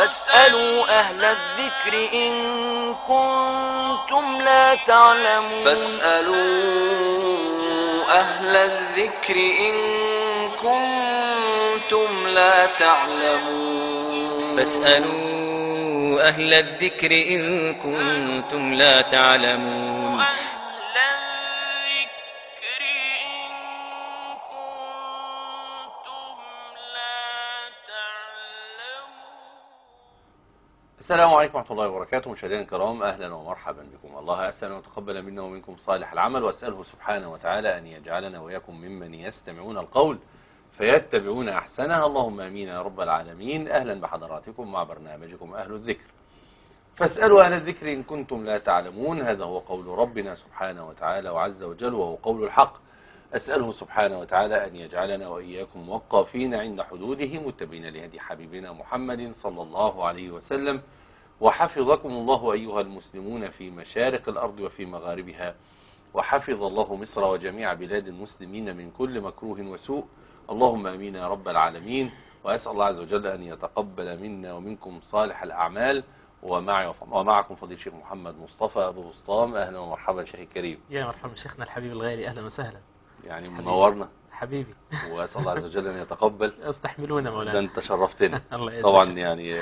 فاسألوا أهل الذكر إن كنتم لا تعلمون. فاسألوا أهل الذكر إن كنتم لا تعلمون. فاسألوا أهل الذكر إن كنتم لا تعلمون. السلام عليكم ورحمة الله وبركاته. مشاهدينا الكرام، أهلا ومرحبا بكم. الله أسأل أن يتقبل منا ومنكم صالح العمل، وأسأله سبحانه وتعالى أن يجعلنا وإياكم ممن يستمعون القول فيتبعون أحسنه. اللهم آمين يا رب العالمين. أهلا بحضراتكم مع برنامجكم أهل الذكر. فاسألوا أهل الذكر إن كنتم لا تعلمون. هذا هو قول ربنا سبحانه وتعالى وعز وجل، وهو قول الحق. أسأله سبحانه وتعالى أن يجعلنا وإياكم موقفين عند حدوده متبعين لهدي حبيبنا محمد صلى الله عليه وسلم. وحفظكم الله أيها المسلمون في مشارق الأرض وفي مغاربها، وحفظ الله مصر وجميع بلاد المسلمين من كل مكروه وسوء. اللهم آمين يا رب العالمين. وأسأل الله عز وجل أن يتقبل منا ومنكم صالح الأعمال. ومعكم فضيل الشيخ محمد مصطفى أبو بسطام. أهلا ومرحبا شيخ الكريم. يا مرحبا شيخنا الحبيب الغالي، أهلا وسهلا. يعني منورنا حبيبي. وأسأل الله عز وجل أن يتقبل. استحملونا مولانا. ده أنت شرفتنا. الله طبعا يعني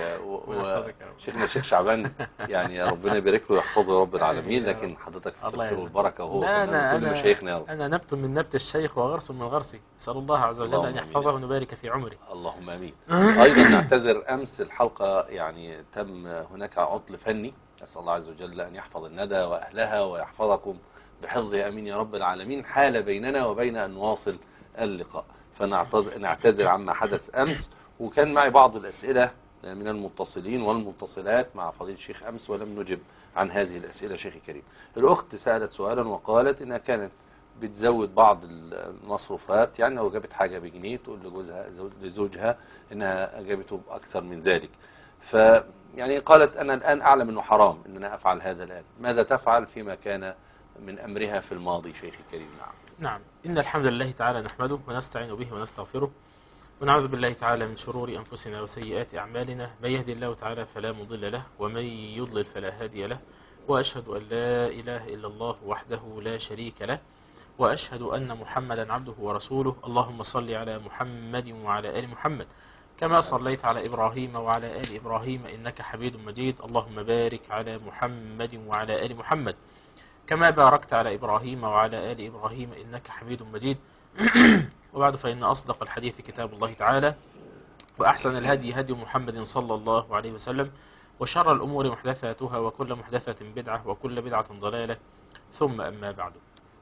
شيخنا الشيخ شعبان يعني ربنا يبارك له ويحفظه يا رب العالمين. لكن حضرتك في الخير والبركة، وهو كل مشايخنا يا رب. أنا نبت من نبت الشيخ وغرس من غرسي. أسأل الله عز وجل أن يحفظه ونبارك في عمره. اللهم آمين. أيضا نعتذر، أمس الحلقة يعني تم هناك عطل فني. أسأل الله عز وجل أن يحفظ الندى وأهلها ويحفظكم بحفظه امين يا رب العالمين. حال بيننا وبين ان نواصل اللقاء، فنعتذر عما حدث امس. وكان معي بعض الاسئله من المتصلين والمتصلات مع فضيله الشيخ امس، ولم نجب عن هذه الاسئله. شيخ كريم، الاخت سالت سؤالا وقالت انها كانت بتزود بعض المصروفات، يعني لو جابت حاجه بجنيه تقول لزوجها انها جابته باكثر من ذلك. يعني قالت انا الان اعلم انه حرام ان انا افعل هذا الان. ماذا تفعل فيما كان من أمرها في الماضي شيخ الكريم؟ نعم، إن الحمد لله تعالى نحمده ونستعين به ونستغفره، ونعوذ بالله تعالى من شرور أنفسنا وسيئات أعمالنا. من يهدي الله تعالى فلا مضل له، ومن يضلل فلا هادي له. وأشهد أن لا إله إلا الله وحده لا شريك له، وأشهد أن محمدا عبده ورسوله. اللهم صل على محمد وعلى آل محمد كما صليت على إبراهيم وعلى آل إبراهيم إنك حميد مجيد. اللهم بارك على محمد وعلى آل محمد كما باركت على إبراهيم وعلى آل إبراهيم إنك حميد مجيد. وبعد، فإن أصدق الحديث كتاب الله تعالى، وأحسن الهدي هدي محمد صلى الله عليه وسلم، وشر الأمور محدثاتها، وكل محدثة بدعة، وكل بدعة ضلالة، ثم أما بعد.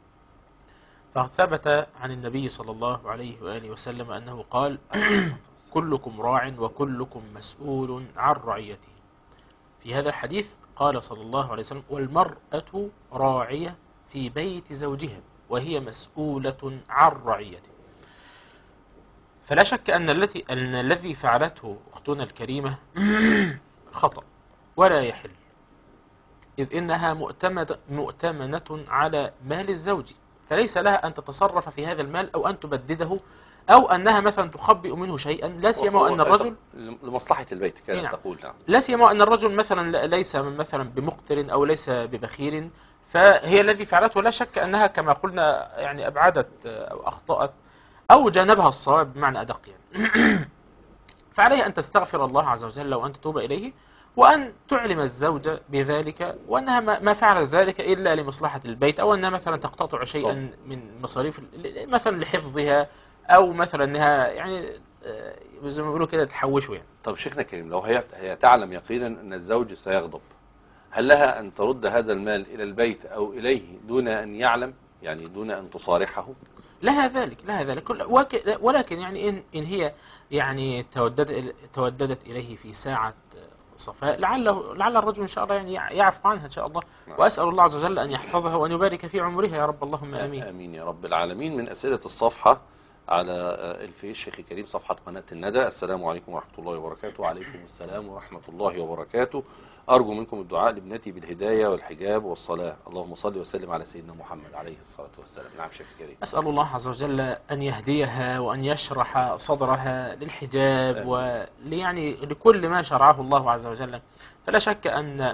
فثبت عن النبي صلى الله عليه وآله وسلم أنه قال: كلكم راع وكلكم مسؤول عن رعيته. في هذا الحديث قال صلى الله عليه وسلم: والمرأة راعية في بيت زوجها وهي مسؤولة عن رعيته. فلا شك أن الذي فعلته أختنا الكريمة خطأ ولا يحل، إذ إنها مؤتمنة على مال الزوج، فليس لها أن تتصرف في هذا المال أو أن تبدده، أو أنها مثلا تخبئ منه شيئا، لا سيما أن الرجل لمصلحة البيت كانت نعم. تقول نعم. لا سيما أن الرجل مثلا ليس مثلا بمقتر أو ليس ببخيل، فهي الذي فعلته لا شك أنها كما قلنا يعني أبعدت أو أخطأت أو جانبها الصواب بمعنى أدق يعني. فعليها أن تستغفر الله عز وجل وأن تتوب إليه، وأن تعلم الزوج بذلك، وأنها ما فعلت ذلك إلا لمصلحة البيت، أو أنها مثلا تقتطع شيئا من مصاريف مثلا لحفظها، أو مثلا أنها يعني زي ما بيقولوا كده تحوشه يعني. طب شيخنا الكريم، لو هي تعلم يقينا أن الزوج سيغضب، هل لها أن ترد هذا المال إلى البيت أو إليه دون أن يعلم، يعني دون أن تصارحه؟ لها ذلك، ولكن يعني إن هي يعني توددت إليه في ساعة صفاء، لعل الرجل إن شاء الله يعني يعفو عنها إن شاء الله. وأسأل الله عز وجل أن يحفظها وأن يبارك في عمرها يا رب، اللهم آمين. آمين يا رب العالمين. من أسئلة الصفحة على الفيس شيخي كريم صفحة قناة الندى. السلام عليكم ورحمة الله وبركاته. وعليكم السلام ورحمة الله وبركاته. أرجو منكم الدعاء لابنتي بالهداية والحجاب والصلاة. اللهم صل وسلم على سيدنا محمد عليه الصلاة والسلام. نعم شيخي كريم. أسأل الله عز وجل أن يهديها وأن يشرح صدرها للحجاب ويعني لكل ما شرعه الله عز وجل. فلا شك أن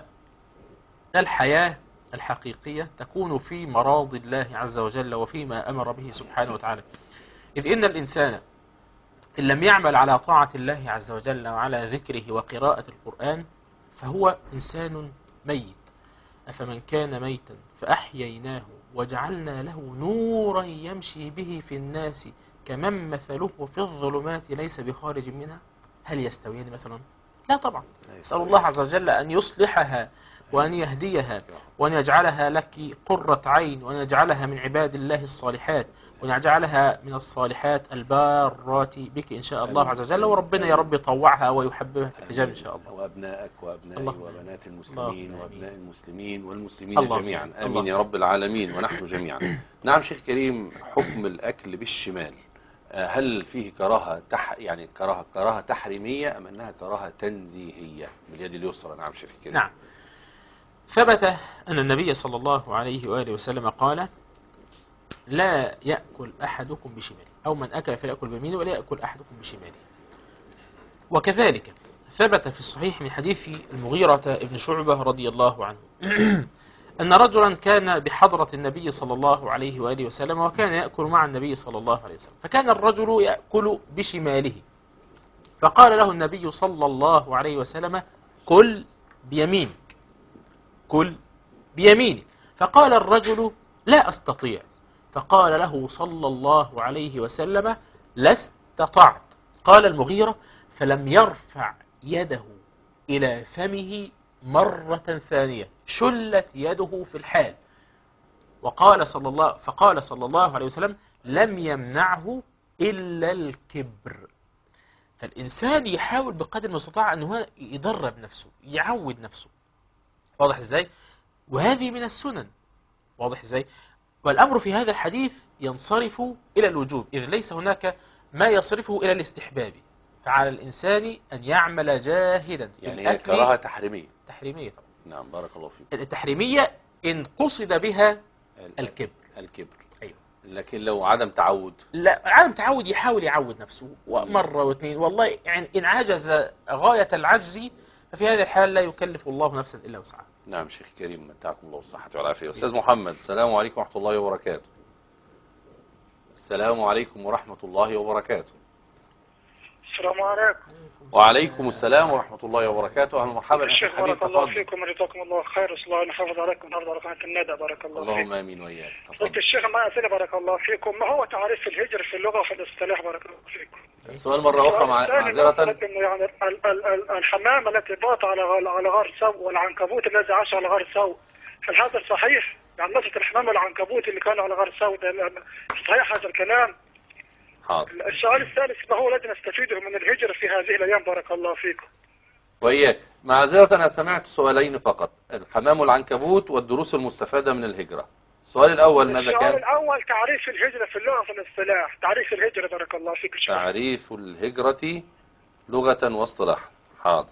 الحياة الحقيقية تكون في مراضي الله عز وجل وفيما أمر به سبحانه وتعالى، إذ إن الإنسان إن لم يعمل على طاعة الله عز وجل وعلى ذكره وقراءة القرآن فهو إنسان ميت. أفمن كان ميتا فأحييناه وجعلنا له نورا يمشي به في الناس كمن مثله في الظلمات ليس بخارج منها هل يستويان مثلا؟ لا طبعا. أسأل الله عز وجل أن يصلحها وأن يهديها وأن يجعلها لك قرة عين وأن يجعلها من عباد الله الصالحات وأن يجعلها من الصالحات البارات بك إن شاء الله عز وجل. وربنا يا رب يطوعها ويحببها في الحجاب إن شاء الله. وأبنائك وأبنائي وبنات المسلمين وأبناء المسلمين والمسلمين الله جميعا. آمين يا رب العالمين ونحن جميعا. نعم شيخ كريم، حكم الأكل بالشمال هل فيه كراهة يعني كراهة تحريمية أم أنها كراهة تنزيهية باليد اليسرى؟ نعم شيخ كريم. نعم، ثبت أن النبي صلى الله عليه وآله وسلم قال لا يأكل أحدكم بشماله، أو من أكل فليأكل بيمينه ولا يأكل أحدكم بشماله. وكذلك ثبت في الصحيح من حديث المغيرة ابن شعبة رضي الله عنه أن رجلا كان بحضرة النبي صلى الله عليه وآله وسلم وكان يأكل مع النبي صلى الله عليه وسلم، فكان الرجل يأكل بشماله، فقال له النبي صلى الله عليه وسلم كل بيمينك، كل بيمينك. فقال الرجل لا أستطيع، فقال له صلى الله عليه وسلم لا استطعت. قال المغيرة فلم يرفع يده إلى فمه مرة ثانية، شلت يده في الحال. فقال صلى الله عليه وسلم لم يمنعه إلا الكبر. فالإنسان يحاول بقدر المستطاع أنه يدرب نفسه، يعود نفسه. واضح إزاي؟ وهذه من السنن. واضح إزاي؟ والأمر في هذا الحديث ينصرف إلى الوجوب، إذ ليس هناك ما يصرفه إلى الاستحباب. فعلى الإنسان أن يعمل جاهدا في يعني الأكل. هي كراهة تحريمية. تحريمية طبعا. نعم بارك الله فيك. التحريمية إن قصد بها الكبر. الكبر. أيوة. لكن لو عدم تعود، لا، عدم تعود يحاول يعود نفسه مرة واثنين، والله يعني إن عجز غاية العجز ففي هذه الحال لا يكلف الله نفسا إلا وسعها. نعم شيخ كريم، متعكم الله بالصحة والعافية. أستاذ محمد، السلام عليكم ورحمة الله وبركاته. السلام عليكم ورحمة الله وبركاته. السلام عليكم. وعليكم السلام ورحمة الله وبركاته. أهلا ومرحبا الشيخ، بارك الله فيكم وجزاكم الله خير. صلى الله يحفظ عليكم النهارده على قناة الندى. بارك الله فيكم. اللهم آمين وإياك. قلت الشيخ ما أسئلة بارك الله فيكم، ما هو تعريف الهجر في اللغة وفي الاصطلاح؟ بارك الله فيكم. السؤال مرة أخرى معذرة. يعني الحمامة التي بات على غار سوء والعنكبوت الذي عاش على غار سوء، هل هذا صحيح؟ يعني مثل الحمامة والعنكبوت اللي كانوا على غار سوء، صحيح هذا الكلام؟ حاضر. السؤال الثالث، ما هو الذي نستفيده من الهجرة في هذه الأيام؟ بارك الله فيكم. وإياك. معذرة أنا سمعت سؤالين فقط، الحمام والعنكبوت والدروس المستفادة من الهجرة. السؤال الأول ماذا كان؟ السؤال الأول تعريف الهجرة في اللغة وفي الاصطلاح. تعريف الهجرة بارك الله فيك. تعريف الهجرة لغة واصطلاحا. حاضر.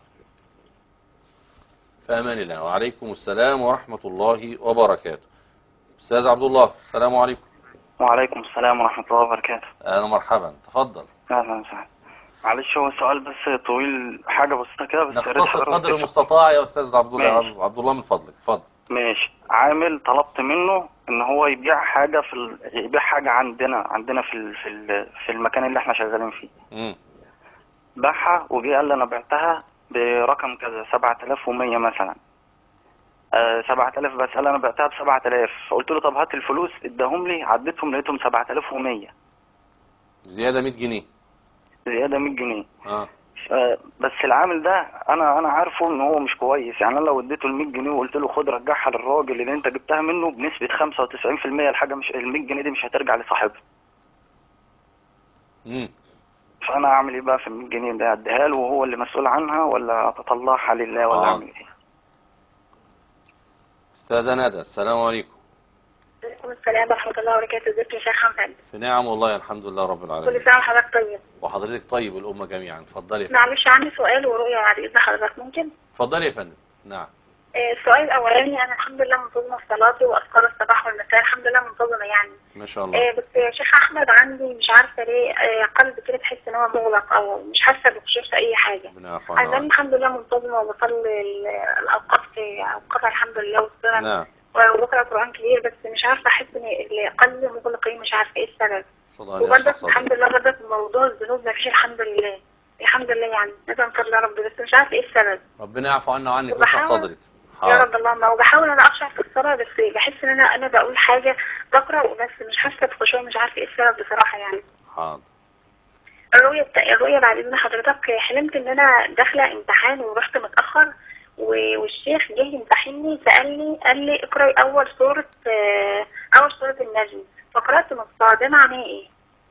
فأمان الله. وعليكم السلام ورحمة الله وبركاته. أستاذ عبد الله، السلام عليكم. وعليكم السلام ورحمة الله وبركاته. أهلا مرحبا، تفضل. أهلا وسهلا. معلش هو سؤال بس طويل، حاجة بسيطة كده بس. نختصر قدر المستطاع يا أستاذ عبد الله. عبد الله من فضلك، اتفضل. ماشي. عامل طلبت منه إن هو يبيع حاجة يبيع حاجة عندنا في المكان اللي احنا شغالين فيه. باعها وجي قال لي أنا بعتها برقم كذا 7100 مثلا. 7000 بس. قال انا بعتها ب 7000. فقلت له طب هات الفلوس، اداهم لي، عديتهم لقيتهم 7100. زياده 100 جنيه. زياده 100 جنيه. بس العامل ده انا عارفه ان هو مش كويس. يعني انا لو اديته ال 100 جنيه وقلت له خد رجعها للراجل اللي انت جبتها منه بنسبه 95%، الحاجه مش ال 100 جنيه دي مش هترجع لصاحبها. فانا اعمل ايه بقى في ال 100 جنيه ده؟ اديها له وهو اللي مسؤول عنها ولا اطلعها لله ولا اعمل ايه؟ استاذه ندى، السلام عليكم. وعليكم السلام ورحمة الله وبركاته. ازيك يا شيخ حمد؟ في نعم والله الحمد لله رب العالمين. كل سنة وحضرتك طيب. وحضرتك طيب الأمة جميعا. اتفضلي. معلش عندي سؤال ورؤية بعد إذن حضرتك ممكن؟ اتفضلي يا فندم. نعم. السؤال الأولاني، أنا الحمد لله منتظمة في صلاتي وأذكار الصباح والمساء، الحمد لله منتظمة يعني. ما شاء الله. بس يا شيخ أحمد عندي مش عارفة ليه قلب كده تحس إن هو مغلق أو مش حاسة بخشوع في أي حاجة. ربنا يعفو عنك. أنا الحمد لله منتظمة وبصلي الأوقات في أوقاتها الحمد لله والسنة. نعم. وبقرأ قرآن كتير، بس مش عارفة أحس إن قلبي مغلق، مش عارفة إيه السبب. وبرضك الحمد لله برضك موضوع الذنوب مفيش الحمد لله. الحمد لله يعني نبقى نصلي يا رب، بس مش عارفة إيه السبب. ربنا يعفو عنا وعنك ويشرح صدرك. يا رب اللهم. وبحاول انا اخشع في الصلاه، بس بحس ان انا بقول حاجه بقرا بس مش حاسه بخشوع، مش عارفه ايه السبب بصراحه يعني. حاضر. الرؤيه بعد اذن حضرتك، حلمت ان انا داخله امتحان ورحت متاخر، والشيخ جه يمتحني قال لي اقراي اول سوره النجم، فقرات نصها. ده معناه ايه؟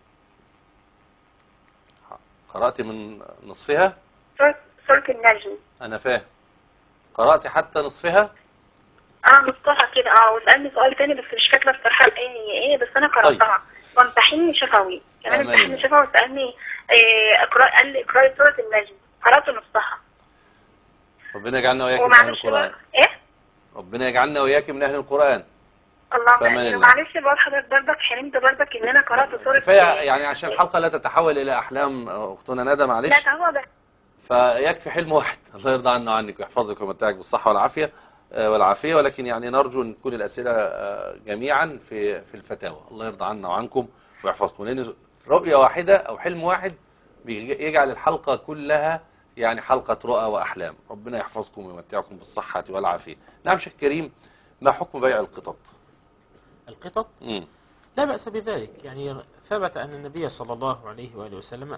قرأت من نصفها؟ سوره النجم. انا فاهم. قرأت حتى نصفها؟ نصها كده. وسألني سؤال تاني بس مش فاكرة الصراحة ايه بس انا قرأتها. وامتحني شفوي كمان، امتحني شفوي وسألني قال لي اقرأي سورة النجم، قرأت نصها. ربنا يجعلنا وإياك من أهل القرآن. ايه؟ ربنا يجعلنا وإياك من أهل القرآن. اللهم امين. معلش بقول حضرتك برضك حلمت برضك ان انا قرأت سورة يعني عشان الحلقة لا تتحول إلى أحلام أختنا ندى، معلش. لا هو ده. فيكفي حلم واحد. الله يرضى عنا وعنك ويحفظك ويمتعك بالصحة والعافية، ولكن يعني نرجو أن تكون الأسئلة جميعا في الفتاوى. الله يرضى عنا وعنكم ويحفظكم، لأن رؤية واحدة أو حلم واحد يجعل الحلقة كلها يعني حلقة رؤى وأحلام. ربنا يحفظكم ويمتعكم بالصحة والعافية. نعم شيخ كريم، ما حكم بيع القطط؟ القطط؟ لا بأس بذلك. يعني ثبت أن النبي صلى الله عليه وآله وسلم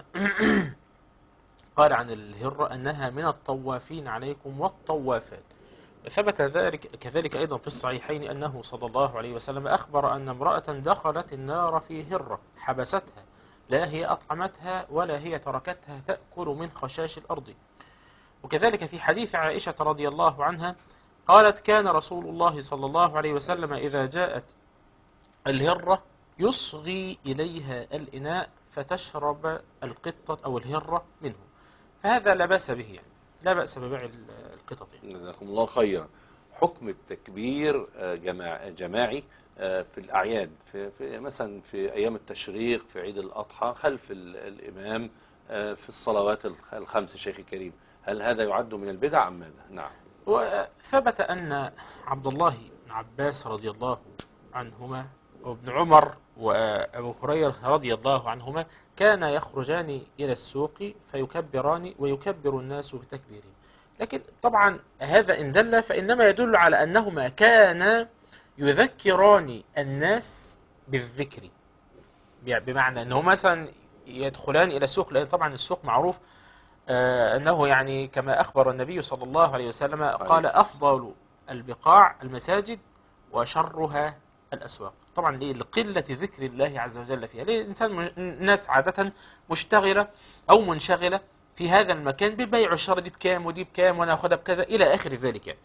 قال عن الهرة أنها من الطوافين عليكم والطوافات. ثبت ذلك كذلك أيضا في الصحيحين أنه صلى الله عليه وسلم أخبر أن امرأة دخلت النار في هرة حبستها، لا هي أطعمتها ولا هي تركتها تأكل من خشاش الأرض. وكذلك في حديث عائشة رضي الله عنها قالت كان رسول الله صلى الله عليه وسلم إذا جاءت الهرة يصغي إليها الإناء فتشرب القطة أو الهرة منه. فهذا لا بأس به، يعني لا بأس ببيع القطط. جزاكم الله خيرا. حكم التكبير جماعي في الأعياد، في مثلا في أيام التشريق، في عيد الأضحى، خلف الإمام، في الصلوات الخمس شيخ الكريم، هل هذا يعد من البدع أم ماذا؟ نعم. وثبت أن عبد الله بن عباس رضي الله عنهما وابن عمر وأبو هريرة رضي الله عنهما كان يخرجان إلى السوق فيكبران ويكبر الناس بتكبيرهم. لكن طبعا هذا إن دل فإنما يدل على أنهما كانا يذكران الناس بالذكر، بمعنى أنه مثلا يدخلان إلى السوق، لأن طبعا السوق معروف أنه يعني كما أخبر النبي صلى الله عليه وسلم قال أفضل البقاع المساجد وشرها الأسواق. طبعا لقلة ذكر الله عز وجل فيها، لأن الإنسان الناس عادة مشتغلة أو منشغلة في هذا المكان بالبيع والشراء، دي بكام ودي بكام وأنا أخذها بكذا إلى آخر ذلك.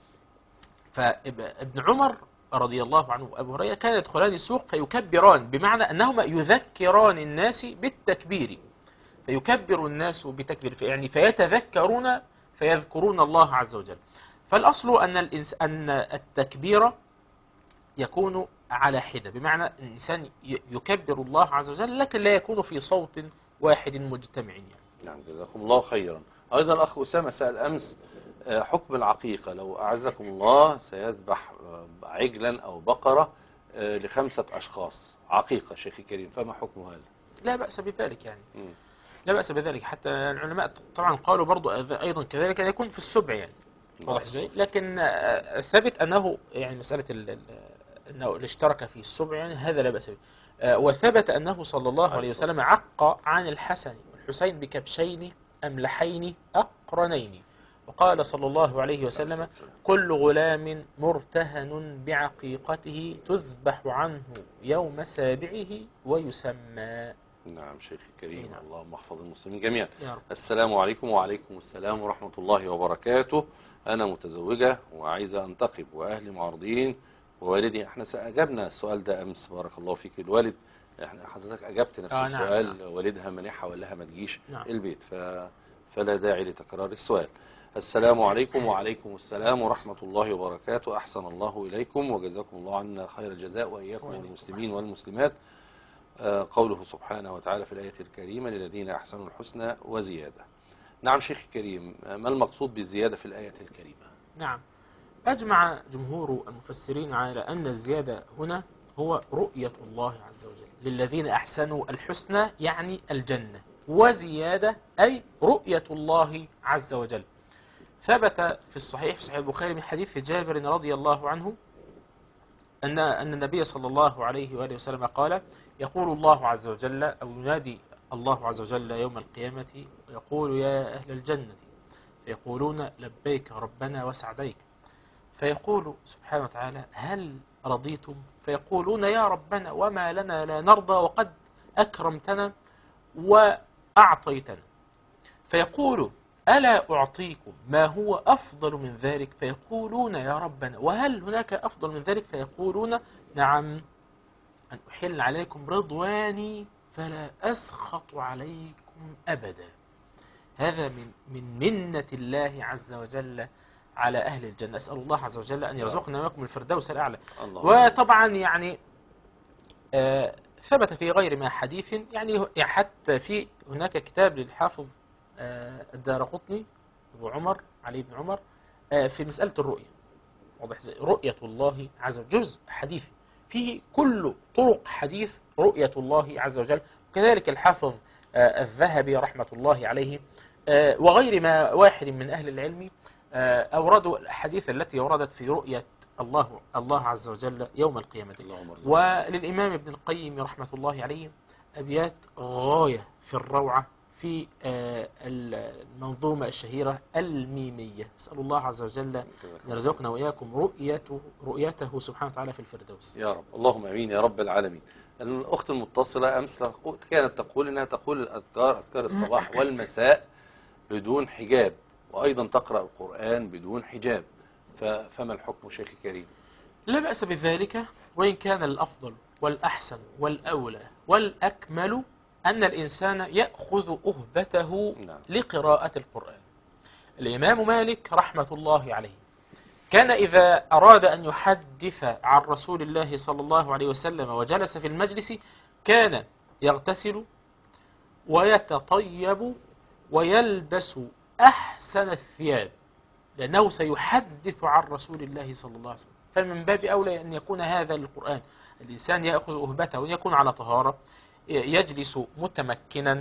فابن عمر رضي الله عنه وأبو هريرة كان يدخلان السوق فيكبران، بمعنى أنهما يذكران الناس بالتكبير، فيكبر الناس بتكبير، يعني فيتذكرون فيذكرون الله عز وجل. فالأصل أن التكبير يكون على حدة، بمعنى الإنسان يكبر الله عز وجل لكن لا يكون في صوت واحد مجتمع يعني. نعم جزاكم الله خيرا. أيضا الأخ أسامة سأل أمس حكم العقيقة، لو أعزكم الله سيذبح عجلا أو بقرة ل5 أشخاص عقيقة شيخي كريم، فما حكم هذا؟ لا بأس بذلك يعني. لا بأس بذلك، حتى العلماء طبعا قالوا برضو أيضا كذلك أن يكون في السبع يعني، واضح ازاي؟ لكن ثبت أنه يعني مسألة أنه اشترك في السبع يعني هذا لا بأس به. وثبت أنه صلى الله عليه وسلم عق عن الحسن والحسين بكبشين أملحين أقرنين، وقال صلى الله عليه وسلم كل غلام مرتهن بعقيقته تذبح عنه يوم سابعه ويسمى. نعم شيخ الكريم. اللهم احفظ المسلمين جميعا. السلام عليكم. وعليكم السلام ورحمة الله وبركاته. أنا متزوجة وعايزة أنتقب وأهلي معارضين ووالدي، احنا أجبنا السؤال ده أمس بارك الله فيك. الوالد احنا حضرتك أجبت نفس السؤال. نعم. والدها منحها وقال لها ما تجيش نعم. البيت، فلا داعي لتكرار السؤال. السلام عليكم. وعليكم السلام ورحمة الله وبركاته. أحسن الله إليكم وجزاكم الله عنا خير الجزاء وإياكم والمسلمين والمسلمات. قوله سبحانه وتعالى في الآية الكريمة للذين أحسنوا الحسنى وزيادة. نعم شيخ الكريم، ما المقصود بالزيادة في الآية الكريمة؟ نعم، أجمع جمهور المفسرين على أن الزيادة هنا هو رؤية الله عز وجل للذين أحسنوا الحسنى، يعني الجنة، وزيادة أي رؤية الله عز وجل. ثبت في صحيح البخاري من حديث جابر رضي الله عنه أن النبي صلى الله عليه وآله وسلم قال: يقول الله عز وجل، أو ينادي الله عز وجل يوم القيامة ويقول: يا أهل الجنة، فيقولون: لبيك ربنا وسعديك. فيقول سبحانه وتعالى: هل رضيتم؟ فيقولون: يا ربنا وما لنا لا نرضى وقد أكرمتنا وأعطيتنا. فيقول: ألا أعطيكم ما هو أفضل من ذلك؟ فيقولون: يا ربنا وهل هناك أفضل من ذلك؟ فيقولون: نعم، أن أحل عليكم رضواني فلا أسخط عليكم أبدا. هذا من منة الله عز وجل على أهل الجنة. أسأل الله عز وجل أن يرزقنا وياكم الفردوس الأعلى. وطبعا يعني ثبت في غير ما حديث، يعني حتى في هناك كتاب للحافظ الدارقطني أبو عمر علي بن عمر في مسألة الرؤية، واضح زي رؤية الله عز وجل، جزء حديث فيه كل طرق حديث رؤية الله عز وجل. وكذلك الحافظ الذهبي رحمة الله عليه وغير ما واحد من أهل العلم أوردوا الأحاديث التي وردت في رؤية الله عز وجل يوم القيامة. وللإمام ابن القيم رحمة الله عليه أبيات غاية في الروعة في المنظومة الشهيرة الميمية. أسأل الله عز وجل أن يرزقنا وإياكم رؤيته سبحانه وتعالى في الفردوس يا رب، اللهم أمين يا رب العالمين. الأخت المتصلة أمس كانت تقول أنها تقول الأذكار، أذكار الصباح والمساء بدون حجاب، وأيضا تقرأ القرآن بدون حجاب، فما الحكم شيخ الكريم؟ لا بأس بذلك، وإن كان الأفضل والأحسن والأولى والأكمل أن الإنسان يأخذ أهبته لقراءة القرآن. الإمام مالك رحمة الله عليه كان إذا أراد أن يحدث عن رسول الله صلى الله عليه وسلم وجلس في المجلس كان يغتسل ويتطيب ويلبس أحسن الثياب، لأنه سيحدث عن رسول الله صلى الله عليه وسلم. فمن باب أولى أن يكون هذا للقرآن. الإنسان يأخذ أهبته وأن يكون على طهارة، يجلس متمكنا،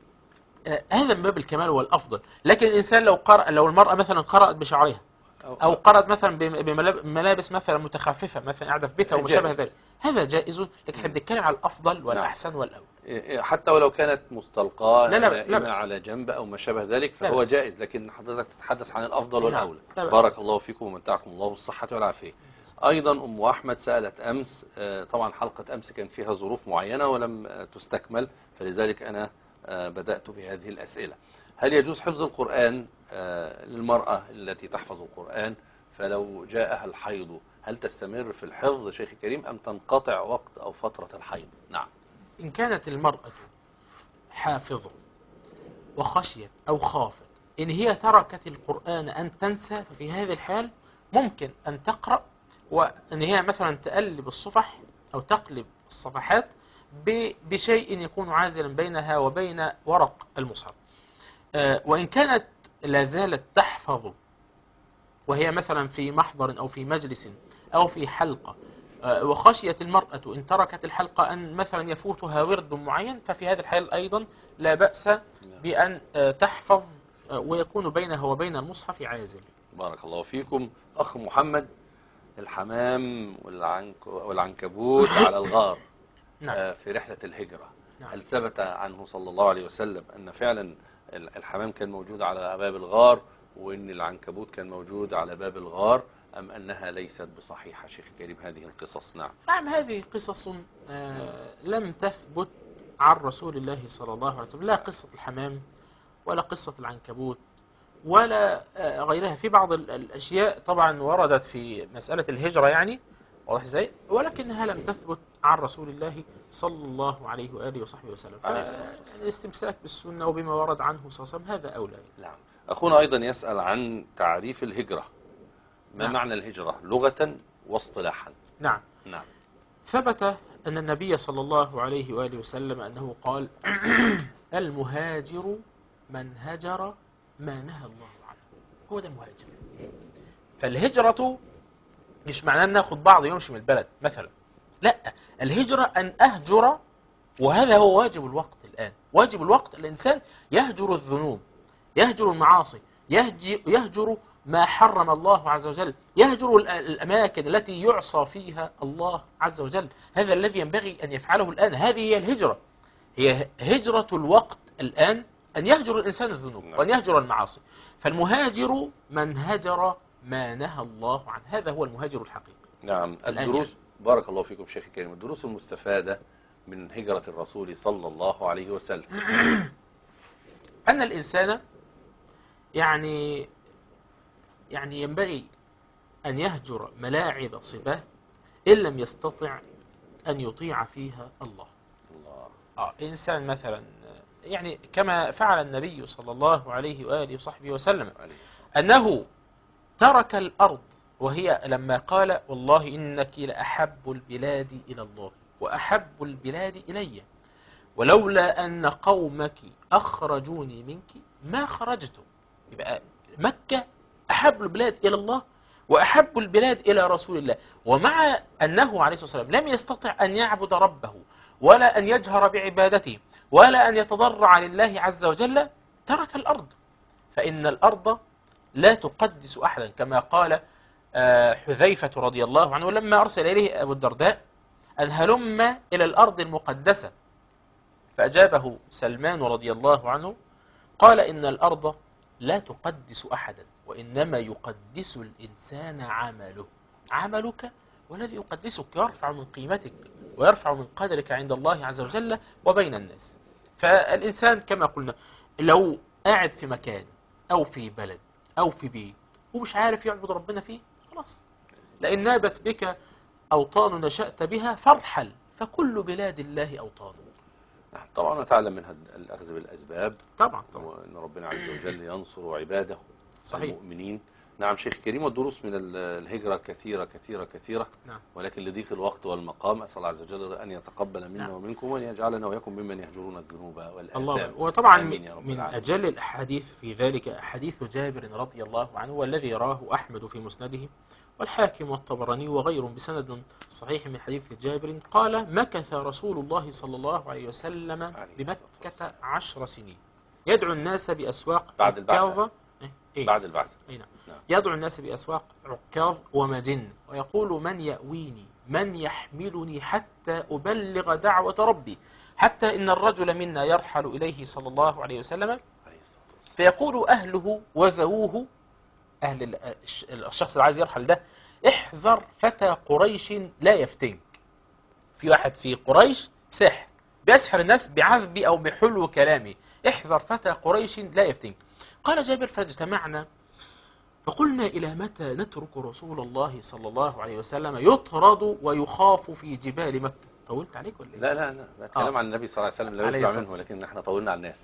هذا من باب الكمال والأفضل. لكن الإنسان لو المرأة مثلا قرأت بشعرها أو قرأت مثلا بملابس مثلا متخففة، مثلا قاعدة في بيتها وما شابه ذلك، هذا جائز. لكن احنا بنتكلم على الأفضل والأحسن والأول. حتى ولو كانت مستلقاة نائمة على جنب أو ما شابه ذلك فهو جائز، لكن حضرتك تتحدث عن الأفضل والأولى. بارك الله فيكم ومتعكم الله بالصحة والعافية. أيضا أم أحمد سألت أمس، طبعا حلقة أمس كان فيها ظروف معينة ولم تستكمل، فلذلك أنا بدأت بهذه الأسئلة. هل يجوز حفظ القرآن للمرأة التي تحفظ القرآن؟ فلو جاءها الحيض هل تستمر في الحفظ شيخ الكريم أم تنقطع وقت أو فترة الحيض؟ نعم. إن كانت المرأة حافظة وخشيت أو خافت إن هي تركت القرآن أن تنسى، ففي هذه الحال ممكن أن تقرأ، وأن هي مثلا تقلب الصفح أو تقلب الصفحات بشيء يكون عازلا بينها وبين ورق المصحف. وإن كانت لا زالت تحفظ وهي مثلا في محضر أو في مجلس أو في حلقة، وخشيت المرأة إن تركت الحلقة أن مثلا يفوتها ورد معين، ففي هذه الحال أيضا لا بأس بأن تحفظ ويكون بينها وبين المصحف عازل. بارك الله فيكم. أخ محمد، الحمام والعنكبوت على الغار في رحلة الهجرة، هل ثبت عنه صلى الله عليه وسلم أن فعلا الحمام كان موجود على باب الغار وأن العنكبوت كان موجود على باب الغار، أم أنها ليست بصحيحة شيخ كريم هذه القصص؟ نعم، هذه قصص لم تثبت عن رسول الله صلى الله عليه وسلم، لا قصة الحمام ولا قصة العنكبوت ولا غيرها. في بعض الأشياء طبعا وردت في مسألة الهجرة، يعني واضح ازاي؟ ولكنها لم تثبت عن رسول الله صلى الله عليه وآله وصحبه وسلم. فالاستمساك بالسنة وبما ورد عنه صلى الله عليه وسلم هذا أولى. نعم. أخونا أيضا يسأل عن تعريف الهجرة. ما نعم. معنى الهجرة لغة واصطلاحا؟ نعم. نعم. ثبت أن النبي صلى الله عليه وآله وسلم أنه قال المهاجر من هجر ما نهى الله عنه. هو ده المهاجر. فالهجرة مش معناه أن ناخد بعض يمشي من البلد مثلا، لا، الهجرة أن أهجر، وهذا هو واجب الوقت الآن. واجب الوقت الإنسان يهجر الذنوب، يهجر المعاصي، يهجر ما حرم الله عز وجل، يهجر الأماكن التي يعصى فيها الله عز وجل. هذا الذي ينبغي أن يفعله الآن. هذه هي الهجرة، هي هجرة الوقت الآن، أن يهجر الإنسان الذنوب وأن يهجر المعاصي. فالمهاجر من هجر ما نهى الله عنه، هذا هو المهاجر الحقيقي. نعم. الدروس، بارك الله فيكم شيخ الكريم، الدروس المستفادة من هجرة الرسول صلى الله عليه وسلم أن الإنسان يعني ينبغي أن يهجر ملاعب صباه إن لم يستطع أن يطيع فيها الله. إنسان مثلا يعني كما فعل النبي صلى الله عليه وآله وصحبه وسلم، أنه ترك الأرض، وهي لما قال والله إنك لأحب البلاد إلى الله وأحب البلاد إلي ولولا أن قومك أخرجوني منك ما خرجت. يبقى مكة أحب البلاد إلى الله وأحب البلاد إلى رسول الله. ومع أنه عليه الصلاة والسلام لم يستطع أن يعبد ربه ولا أن يجهر بعبادته ولا أن يتضرع لله عز وجل، ترك الأرض. فإن الأرض لا تقدس أحدا، كما قال حذيفة رضي الله عنه لما أرسل إليه أبو الدرداء أن هلم إلى الأرض المقدسة، فأجابه سلمان رضي الله عنه قال إن الأرض لا تقدس أحدا، وإنما يقدس الإنسان عمله. عملك والذي يقدسك، يرفع من قيمتك ويرفع من قدرك عند الله عز وجل وبين الناس. فالإنسان كما قلنا لو قاعد في مكان أو في بلد أو في بيت ومش عارف يعبد ربنا فيه، خلاص، لأن نابت بك أوطان نشأت بها فارحل، فكل بلاد الله أوطان. طبعا نتعلم منها الأخذ بالأسباب، طبعا وأن ربنا عز وجل ينصر عباده صحيح. المؤمنين. نعم شيخ كريم، والدروس من الهجرة كثيرة كثيرة كثيرة. نعم. ولكن لضيق الوقت والمقام أسأل الله عز وجل أن يتقبل منا نعم. ومنكم وأن يجعلنا وإياكم ممن يهجرون الذنوب والآثام. الله. وطبعا من العالمين. أجل الأحاديث في ذلك حديث جابر رضي الله عنه، والذي راه أحمد في مسنده والحاكم والطبراني وغيرهم بسند صحيح من حديث جابر قال مكث رسول الله صلى الله عليه وسلم بمكة 10 سنين يدعو الناس بأسواق بعد عكاظ. بعد البعث. نعم. يدعو الناس بأسواق عكاظ ومجن ويقول من يأويني من يحملني حتى أبلغ دعوة ربي، حتى إن الرجل منا يرحل إليه صلى الله عليه وسلم فيقول أهله وزووه، أهل الشخص اللي عايز يرحل ده، احذر فتى قريش لا يفتنك. في واحد في قريش سحر بيسحر الناس بعذب أو بحلو كلامه، احذر فتى قريش لا يفتنك. قال جابر فاجتمعنا فقلنا إلى متى نترك رسول الله صلى الله عليه وسلم يطرد ويخاف في جبال مكة. طولت عليك ولا إيه؟ لا ده كلام عن النبي صلى الله عليه وسلم لا يشبع منه، ولكن احنا طولنا على الناس.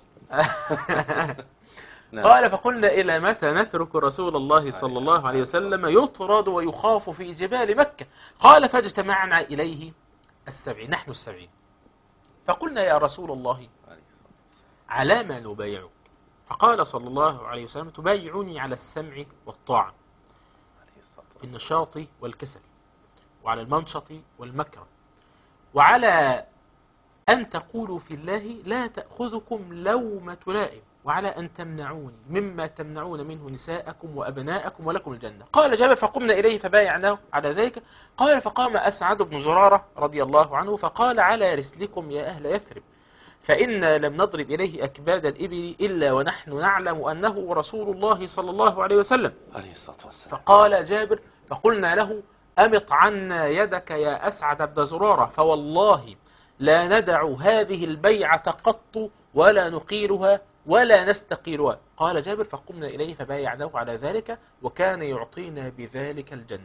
قال فقلنا إلى متى نترك رسول الله صلى الله عليه وسلم يطرد ويخاف في جبال مكة. قال فاجتمعنا إليه 70، نحن 70. فقلنا يا رسول الله على ما نبايعك؟ فقال صلى الله عليه وسلم تبايعني على السمع والطاعة في النشاط والكسل، وعلى المنشط والمكره، وعلى أن تقولوا في الله لا تأخذكم لومة لائم، وعلى أن تمنعوني مما تمنعون منه نساءكم وأبناءكم ولكم الجنة. قال جابر فقمنا إليه فبايعناه على ذلك. قال فقام أسعد بن زرارة رضي الله عنه فقال على رسلكم يا أهل يثرب، فإنا لم نضرب إليه أكباد الإبل إلا ونحن نعلم أنه رسول الله صلى الله عليه وسلم عليه الصلاة والسلام. فقال جابر فقلنا له أمط عنا يدك يا أسعد بن زرارة، فوالله لا ندع هذه البيعة قط ولا نقيلها ولا نستقيلها. قال جابر فقمنا إليه فبايعناه على ذلك وكان يعطينا بذلك الجنة.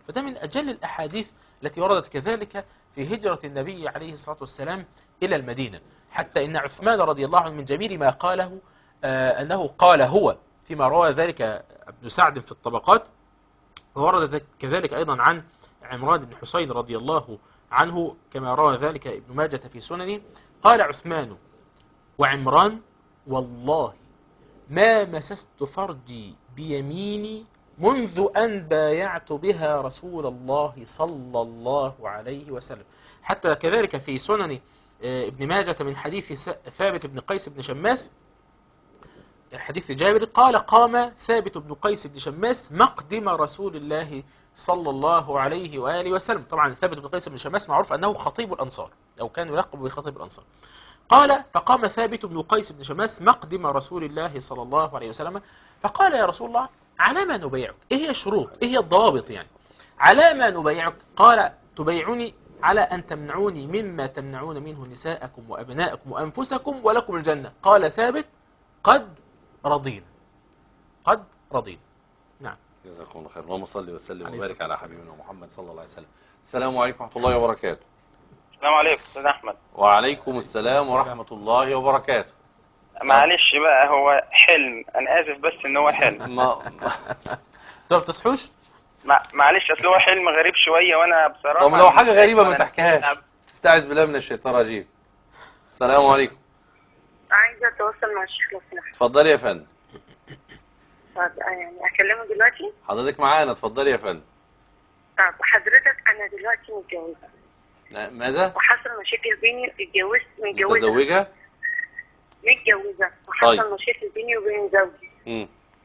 فده من أجل الأحاديث التي وردت كذلك في هجرة النبي عليه الصلاة والسلام إلى المدينة، حتى إن عثمان رضي الله عنه من جميل ما قاله أنه قال هو فيما روى ذلك ابن سعد في الطبقات، وورد كذلك أيضا عن عمران بن حسين رضي الله عنه كما روى ذلك ابن ماجة في سننه، قال عثمان وعمران: والله ما مسست فرجي بيميني منذ أن بايعت بها رسول الله صلى الله عليه وسلم. حتى كذلك في سنن ابن ماجة من حديث ثابت بن قيس بن شماس، حديث جابر، قال: قام ثابت بن قيس بن شماس مقدم رسول الله صلى الله عليه وآله وسلم. طبعا ثابت بن قيس بن شماس معروف أنه خطيب الأنصار، أو كان يلقب بخطيب الأنصار. قال: فقام ثابت بن قيس بن شماس مقدم رسول الله صلى الله عليه وسلم فقال: يا رسول الله، على ما نبايعك؟ إيه هي الشروط؟ إيه هي الضوابط يعني؟ على ما نبايعك؟ قال: تبايعني على أن تمنعوني مما تمنعون منه نساءكم وأبناءكم وأنفسكم ولكم الجنة. قال ثابت: قد رضينا، قد رضينا. نعم. جزاكم الله خير. اللهم صل وسلم عليه وبارك الصلاة على والسلام. حبيبنا محمد صلى الله عليه وسلم. السلام عليكم ورحمة الله وبركاته. السلام عليكم استاذ احمد. وعليكم السلام ورحمة الله وبركاته. معلش بقى، هو حلم، انا اسف بس ان هو حلم. انت ما بتصحوش؟ معلش، اصل هو حلم غريب شويه وانا بصراحه. طب لو حاجة غريبة ما تحكيهاش. استعذ بالله من الشيطان الرجيم. السلام عليكم. عايزة أتواصل مع الشيخ لو سمحت. اتفضلي يا فندم. طب يعني أكلمه دلوقتي؟ حضرتك معانا، اتفضلي يا فندم. طب حضرتك أنا دلوقتي متجوزة. ماذا؟ وحصل مشاكل بيني، اتجوزت متزوجة؟ متجوزة وحصل طيب. مشاكل بيني وبين زوجي. مم.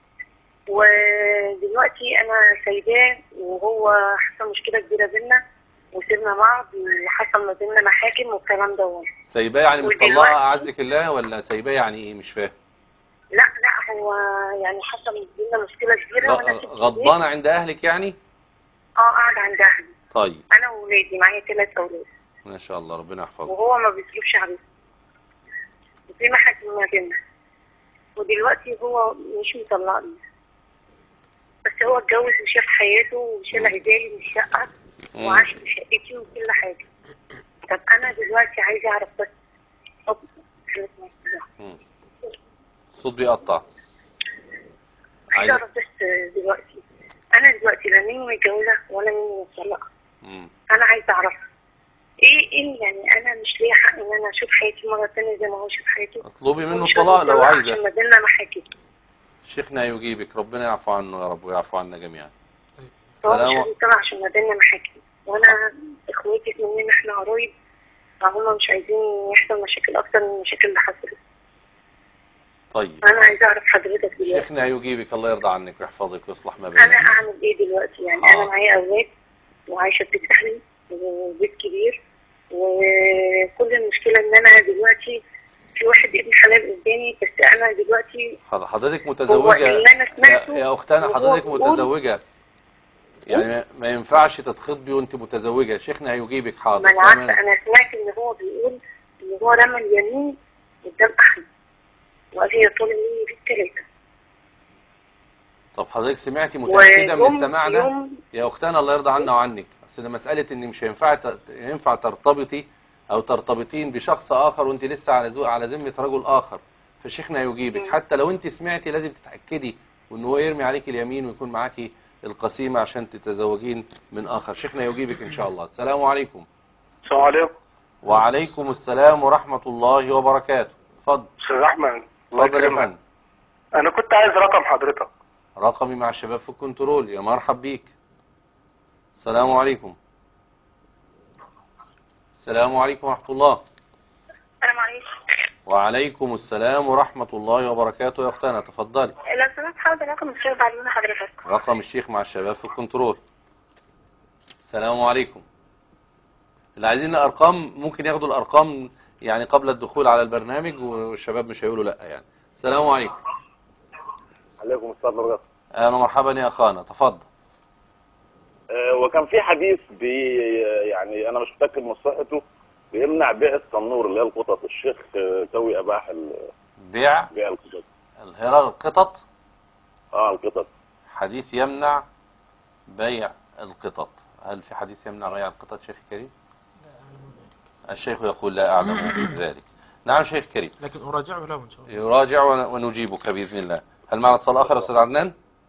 ودلوقتي أنا سايباه، وهو حصل مشكلة كبيرة بينا وسيبنا بعض وحصل ما بيننا محاكم والكلام ده. سايباه يعني ودلوقتي- مطلقة أعزك الله، ولا سايباه يعني إيه؟ مش فاهم. لا هو يعني حصل بينا مشكلة كبيرة وأنا سبت البيت. غضبانة عند أهلك يعني؟ قاعدة عند أهلي. طيب. أنا وولادي، معايا 3 أولاد. ما شاء الله، ربنا يحفظك. وهو ما بيصرفش عليه، وفي محاكم ما بيننا. ودلوقتي هو مش مطلقني، بس هو اتجوز وشاف حياته وشال عيالي من الشقة وعاش في شقتي وكل حاجة. طب أنا دلوقتي عايزة أعرف بس الصوت بيقطع. عايزة أعرف بس دلوقتي، أنا دلوقتي لا مني متجوزة ولا مني مطلقة. أنا عايزة أعرف إيه يعني أنا مش ليا حق إن أنا أشوف حياتي مرة ثانية زي ما هو شاف حياته. اطلبي منه الطلاق لو عايزة. عشان ما بيننا محاكم. شيخنا يجيبك، ربنا يعفو عنه يا رب ويعفو عنا جميعا. هو مش عايز يطلع عشان ما بيننا محاكم، وأنا إخواتي مننا إحنا قرايب، فهم مش عايزين يحصل مشاكل أكتر من المشاكل اللي حصلت. طيب. أنا عايزة أعرف حضرتك دلوقتي. شيخنا يجيبك، الله يرضى عنك ويحفظك ويصلح ما بيننا. أنا أعمل إيه دلوقتي؟ يعني أنا معايا أولاد وعايشة في بيت أهلي وبيت كبير، وكل المشكلة إن أنا دلوقتي في واحد ابن حلال قدامي، بس أنا دلوقتي حضرتك متزوجة يا أختنا، حضرتك متزوجة يعني ما ينفعش تتخطبي وأنت متزوجة. شيخنا هيجيبك. حاضر. ما أنا عارفة، أنا سمعت إن هو بيقول إن هو رمى اليمين قدام أهلي وقال لي طول مني بالثلاثة. طب حضرتك سمعتي متأكدة من السماع ده يا أختنا؟ الله يرضى عنا وعنك. أصل ده مسألة إن مش ينفع ترتبطي أو ترتبطين بشخص آخر وأنت لسه على ذمة رجل آخر. فشيخنا يجيبك، حتى لو أنت سمعتي لازم تتأكدي وإن هو يرمي عليك اليمين ويكون معاكي القسيمة عشان تتزوجين من آخر. شيخنا يجيبك إن شاء الله. السلام عليكم. السلام عليكم. وعليكم السلام ورحمة الله وبركاته. اتفضل. أستاذ أحمد. اتفضل يا فندم. أنا كنت عايز رقم حضرتك. رقمي مع الشباب في الكنترول. يا مرحب بيك. السلام عليكم. السلام عليكم ورحمة الله. السلام عليكم. وعليكم السلام ورحمة الله وبركاته. يا أختنا تفضلي. لو سمحت حاول رقم الشيخ بعد من حضرتك. رقم الشيخ مع الشباب في الكنترول. السلام عليكم. اللي عايزين الأرقام ممكن ياخدوا الأرقام يعني قبل الدخول على البرنامج، والشباب مش هيقولوا لأ يعني. السلام عليكم. عليكم السلام ورحمة الله. أهلا ومرحبا يا أخانا، تفضل. وكان في حديث يعني أنا مش متأكد من صحته، بيمنع بيع التنور اللي هي القطط. الشيخ توي أباح بيع القطط. القطط. القطط. حديث يمنع بيع القطط، هل في حديث يمنع ريع القطط شيخ كريم؟ الشيخ يقول لا أعلم ذلك. نعم شيخ كريم، لكن أراجعه له إن شاء الله. يراجع ونجيبك بإذن الله. هل معنا اتصال آخر أستاذ عدنان؟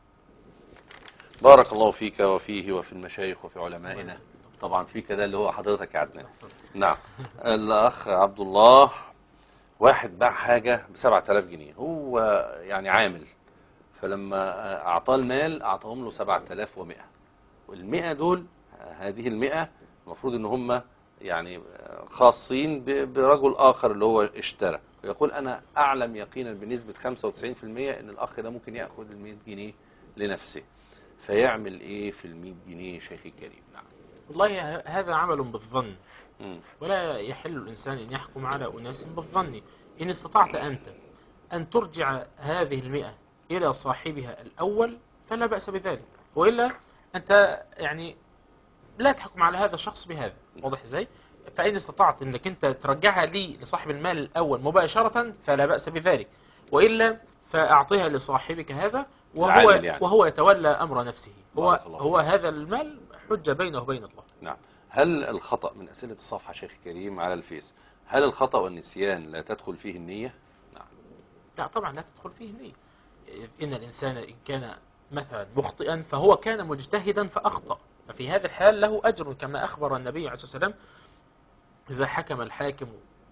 بارك الله فيك وفيه وفي المشايخ وفي علمائنا. طبعا فيك ده اللي هو حضرتك يا عدنان. نعم. الأخ عبد الله، واحد باع حاجة ب7000 جنيه، هو يعني عامل، فلما أعطاه المال أعطاهم له 7100، وال100 دول، هذه ال100 المفروض إن هم يعني خاصين برجل آخر اللي هو اشترى، ويقول أنا أعلم يقينا بنسبة 95% إن الأخ ده ممكن يأخذ ال100 جنيه لنفسه، فيعمل إيه في ال100 جنيه شيخي الكريم؟ نعم. والله هذا عمل بالظن، ولا يحل الإنسان أن يحكم على أناس بالظن. إن استطعت أنت أن ترجع هذه ال100 إلى صاحبها الأول فلا بأس بذلك، وإلا أنت يعني لا تحكم على هذا الشخص بهذا. واضح إزاي؟ فإن استطعت أنك أنت ترجعها لصاحب المال الأول مباشرة فلا بأس بذلك، وإلا فأعطيها لصاحبك هذا وهو يتولى أمر نفسه. هو هذا المال حجة بينه وبين الله. نعم. هل الخطأ من أسئلة الصفحة شيخ كريم على الفيس، هل الخطأ والنسيان لا تدخل فيه النية؟ نعم. لا طبعا لا تدخل فيه النية. إن الإنسان إن كان مثلا مخطئا فهو كان مجتهدا فأخطأ، ففي هذا الحال له أجر، كما أخبر النبي عليه الصلاة والسلام إذا حكم الحاكم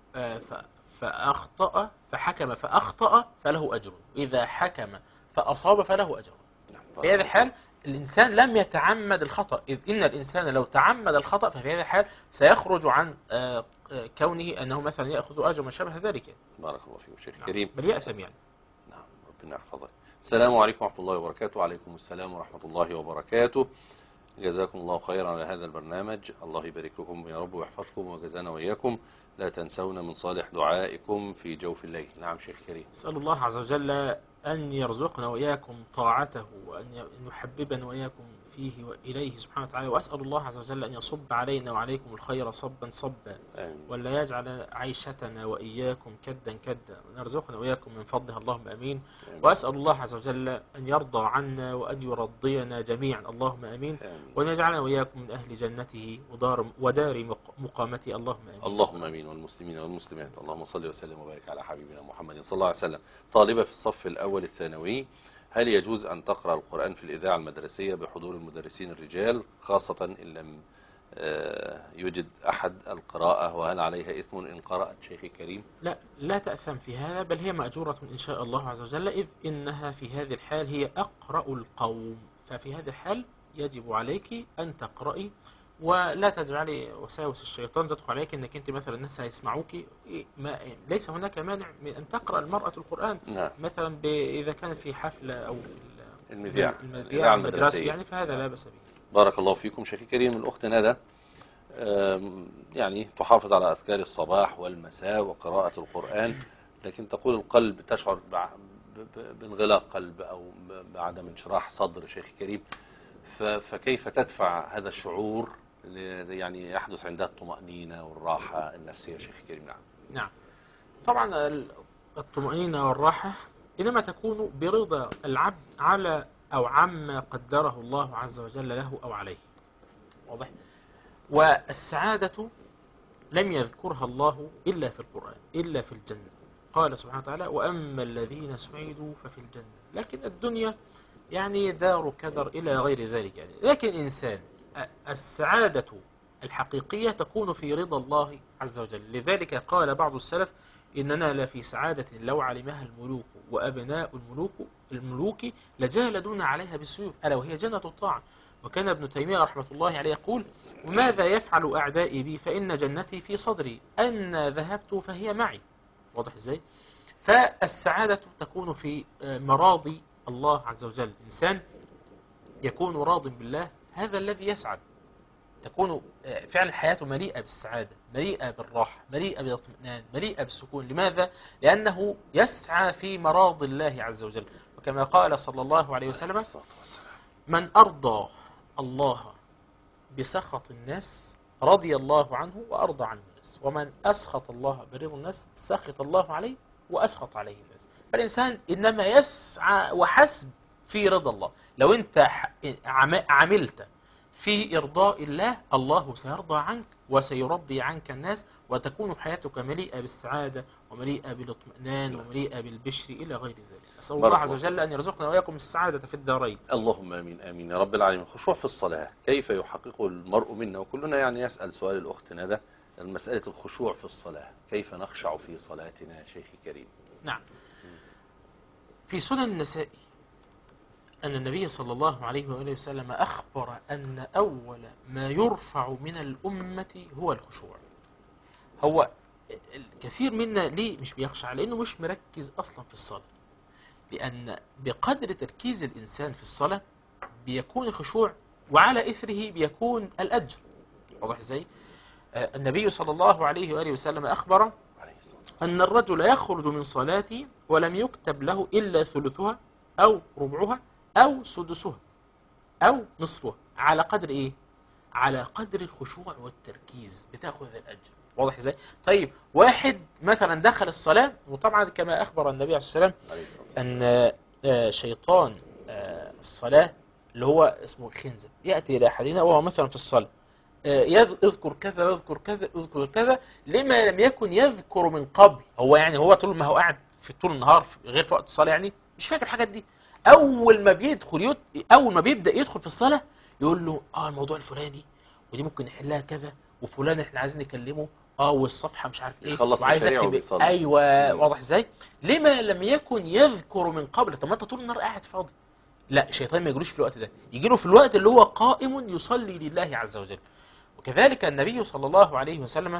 فأخطأ فحكم فله أجر، إذا حكم فأصاب فله أجر. في هذا الحال الإنسان لم يتعمد الخطأ، إذ إن الإنسان لو تعمد الخطأ ففي هذا الحال سيخرج عن كونه أنه مثلا يأخذ أجر ما شابه ذلك. بارك الله فيك شيخ كريم. بل يأثم يعني. نعم، ربنا يحفظك. السلام عليكم ورحمة الله وبركاته. وعليكم السلام ورحمة الله وبركاته. جزاكم الله خيرا على هذا البرنامج، الله يبارك لكم يا رب ويحفظكم وجزانا وإياكم. لا تنسونا من صالح دعائكم في جوف الليل. نعم شيخ كريم. أسأل الله عز وجل أن يرزقنا وإياكم طاعته، وأن يحببنا وإياكم فيه وإليه سبحانه وتعالى، وأسأل الله عز وجل أن يصب علينا وعليكم الخير صبا صبا، ولا يجعل عيشتنا وإياكم كدا كدا، ونرزقنا وإياكم من فضله اللهم أمين. وأسأل الله عز وجل أن يرضى عنا وأن يرضينا جميعا اللهم أمين، وأن يجعلنا وإياكم من أهل جنته ودار مقامته اللهم أمين. اللهم أمين. والمسلمين والمسلمات. اللهم صل وسلم وبارك على حبيبنا محمد صلى الله عليه وسلم. طالبة في الصف الأول الثانوي، هل يجوز أن تقرأ القرآن في الإذاعة المدرسية بحضور المدرسين الرجال، خاصة إن لم يوجد أحد القراءة، وهل عليها إثم إن قرأت شيخي الكريم؟ لا تأثم في هذا، بل هي مأجورة إن شاء الله عز وجل، إذ إنها في هذه الحال هي أقرأ القوم، ففي هذه الحال يجب عليك أن تقرأي، ولا تجعلي وساوس الشيطان تدخل عليك انك انت مثلا الناس هيسمعوك. ليس هناك مانع من ان تقرا المراه القران. نعم. مثلا اذا كانت في حفله او في المذياع المدرسي يعني، فهذا لا باس به. بارك الله فيكم شيخي كريم. الاخت ندى يعني تحافظ على اذكار الصباح والمساء وقراءه القران، لكن تقول القلب تشعر بانغلاق قلب او بعدم انشراح صدر شيخي كريم، فكيف تدفع هذا الشعور يعني يحدث عندها الطمأنينة والراحة النفسية شيخ كريم؟ نعم. طبعا الطمأنينة والراحة إنما تكون برضا العبد على أو عما قدره الله عز وجل له أو عليه. واضح؟ والسعادة لم يذكرها الله إلا في القرآن، إلا في الجنة. قال سبحانه وتعالى وأما الذين سعدوا ففي الجنة. لكن الدنيا يعني دار كدر إلى غير ذلك يعني. لكن إنسان السعادة الحقيقية تكون في رضا الله عز وجل. لذلك قال بعض السلف إننا لفي سعادة لو علمها الملوك وأبناء الملوك لجالدون عليها بالسيوف، ألا وهي جنة الطاعة. وكان ابن تيمية رحمة الله عليه يقول وماذا يفعل أعدائي بي فإن جنتي في صدري، أن ذهبت فهي معي. واضح إزاي؟ فالسعادة تكون في مراضي الله عز وجل. إنسان يكون راض بالله هذا الذي يسعد، تكون فعلا حياته مليئة بالسعادة، مليئة بالراحة، مليئة بالاطمئنان، مليئة بالسكون. لماذا؟ لأنه يسعى في مراض الله عز وجل. وكما قال صلى الله عليه وسلم من أرضى الله بسخط الناس رضي الله عنه وأرضى عنه الناس، ومن أسخط الله برضا الناس سخط الله عليه وأسخط عليه الناس. فالإنسان إنما يسعى وحسب في رضا الله. لو أنت عملت في إرضاء الله، الله سيرضى عنك وسيرضي عنك الناس، وتكون حياتك مليئة بالسعادة ومليئة بالاطمئنان ومليئة بالبشر إلى غير ذلك. أسأل الله عز وجل أن يرزقنا وإياكم السعادة في الدارين. اللهم آمين آمين يا رب العالمين. الخشوع في الصلاة كيف يحققه المرء منا؟ وكلنا يعني يسأل سؤال الأخت ندى، مسألة الخشوع في الصلاة، كيف نخشع في صلاتنا يا شيخي كريم؟ نعم. في سنن النسائي أن النبي صلى الله عليه وآله وسلم أخبر أن أول ما يرفع من الأمة هو الخشوع. هو الكثير منا ليه مش بيخشع؟ لأنه مش مركز أصلا في الصلاة، لأن بقدر تركيز الإنسان في الصلاة بيكون الخشوع، وعلى إثره بيكون الأجر. واضح إزاي؟ النبي صلى الله عليه وآله وسلم أخبر أن الرجل يخرج من صلاته ولم يكتب له إلا ثلثها أو ربعها أو سدسها أو نصفها، على قدر إيه؟ على قدر الخشوع والتركيز بتأخذ الأجر. واضح إزاي؟ طيب واحد مثلا دخل الصلاة، وطبعا كما أخبر النبي عليه الصلاة والسلام أن شيطان الصلاة اللي هو اسمه خنزب يأتي إلى أحدنا وهو مثلا في الصلاة يذكر كذا ويذكر كذا ويذكر كذا لما لم يكن يذكر من قبل. هو يعني هو طول ما هو قاعد في طول النهار غير في وقت الصلاة يعني مش فاكر الحاجات دي. أول ما بيبدأ يدخل في الصلاة يقول له الموضوع الفلاني ودي ممكن نحلها كذا، وفلان احنا عايزين نكلمه والصفحة مش عارف ايه وعايز اكتب. ايوه واضح ازاي؟ لما لم يكن يذكر من قبل. طب ما انت طول النهار قاعد فاضي. لا، الشيطان ما يجروش في الوقت ده، يجي له في الوقت اللي هو قائم يصلي لله عز وجل. وكذلك النبي صلى الله عليه وسلم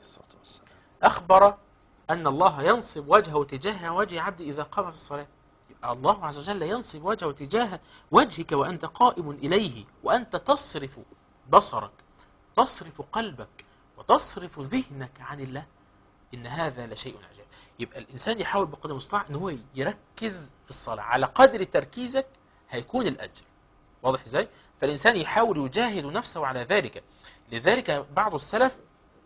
أخبر أن الله ينصب وجهه تجاه وجه عبد إذا قام في الصلاة. الله عز وجل ينصب وجهه تجاه وجهك وأنت قائم إليه، وأنت تصرف بصرك، تصرف قلبك، وتصرف ذهنك عن الله. إن هذا لشيء عجيب. يبقى الإنسان يحاول بقدر المستطاع أن هو يركز في الصلاة، على قدر تركيزك هيكون الأجر. واضح إزاي؟ فالإنسان يحاول يجاهد نفسه على ذلك. لذلك بعض السلف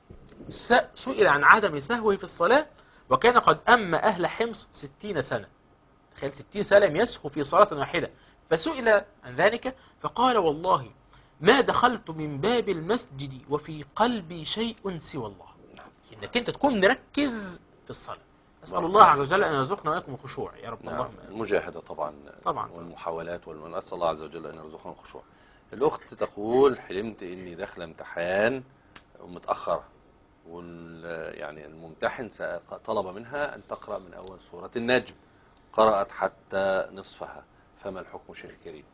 سئل عن عدم سهوه في الصلاة، وكان قد أم أهل حمص 60 سنة. تخيل 60 سنة لم يسهو في صلاة واحدة. فسئل عن ذلك فقال: والله ما دخلت من باب المسجد وفي قلبي شيء سوى الله. إنك أنت تكون مركز في الصلاة. أسأل الله عز وجل أن يرزقنا وإياكم الخشوع يا رب. اللهم المجاهدة طبعا والمحاولات أسأل الله عز وجل أن يرزقنا الخشوع. الأخت تقول: حلمت إني داخل امتحان ومتأخرة، يعني الممتحن طلب منها أن تقرأ من أول سورة النجم، قرأت حتى نصفها، فما الحكم شيخ كريم؟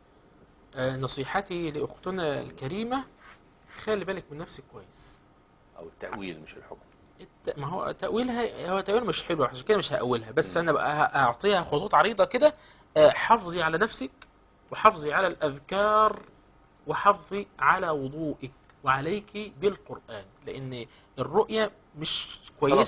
نصيحتي لأختنا الكريمة: خلي بالك من نفسك كويس. أو التأويل مش الحكم. ما هو تأويلها هو تأويل مش حلو، عشان كده مش هأولها، بس أنا بقى أعطيها خطوط عريضة كده. حافظي على نفسك، وحافظي على الأذكار، وحافظي على وضوئك، وعليك بالقرآن، لأن الرؤية مش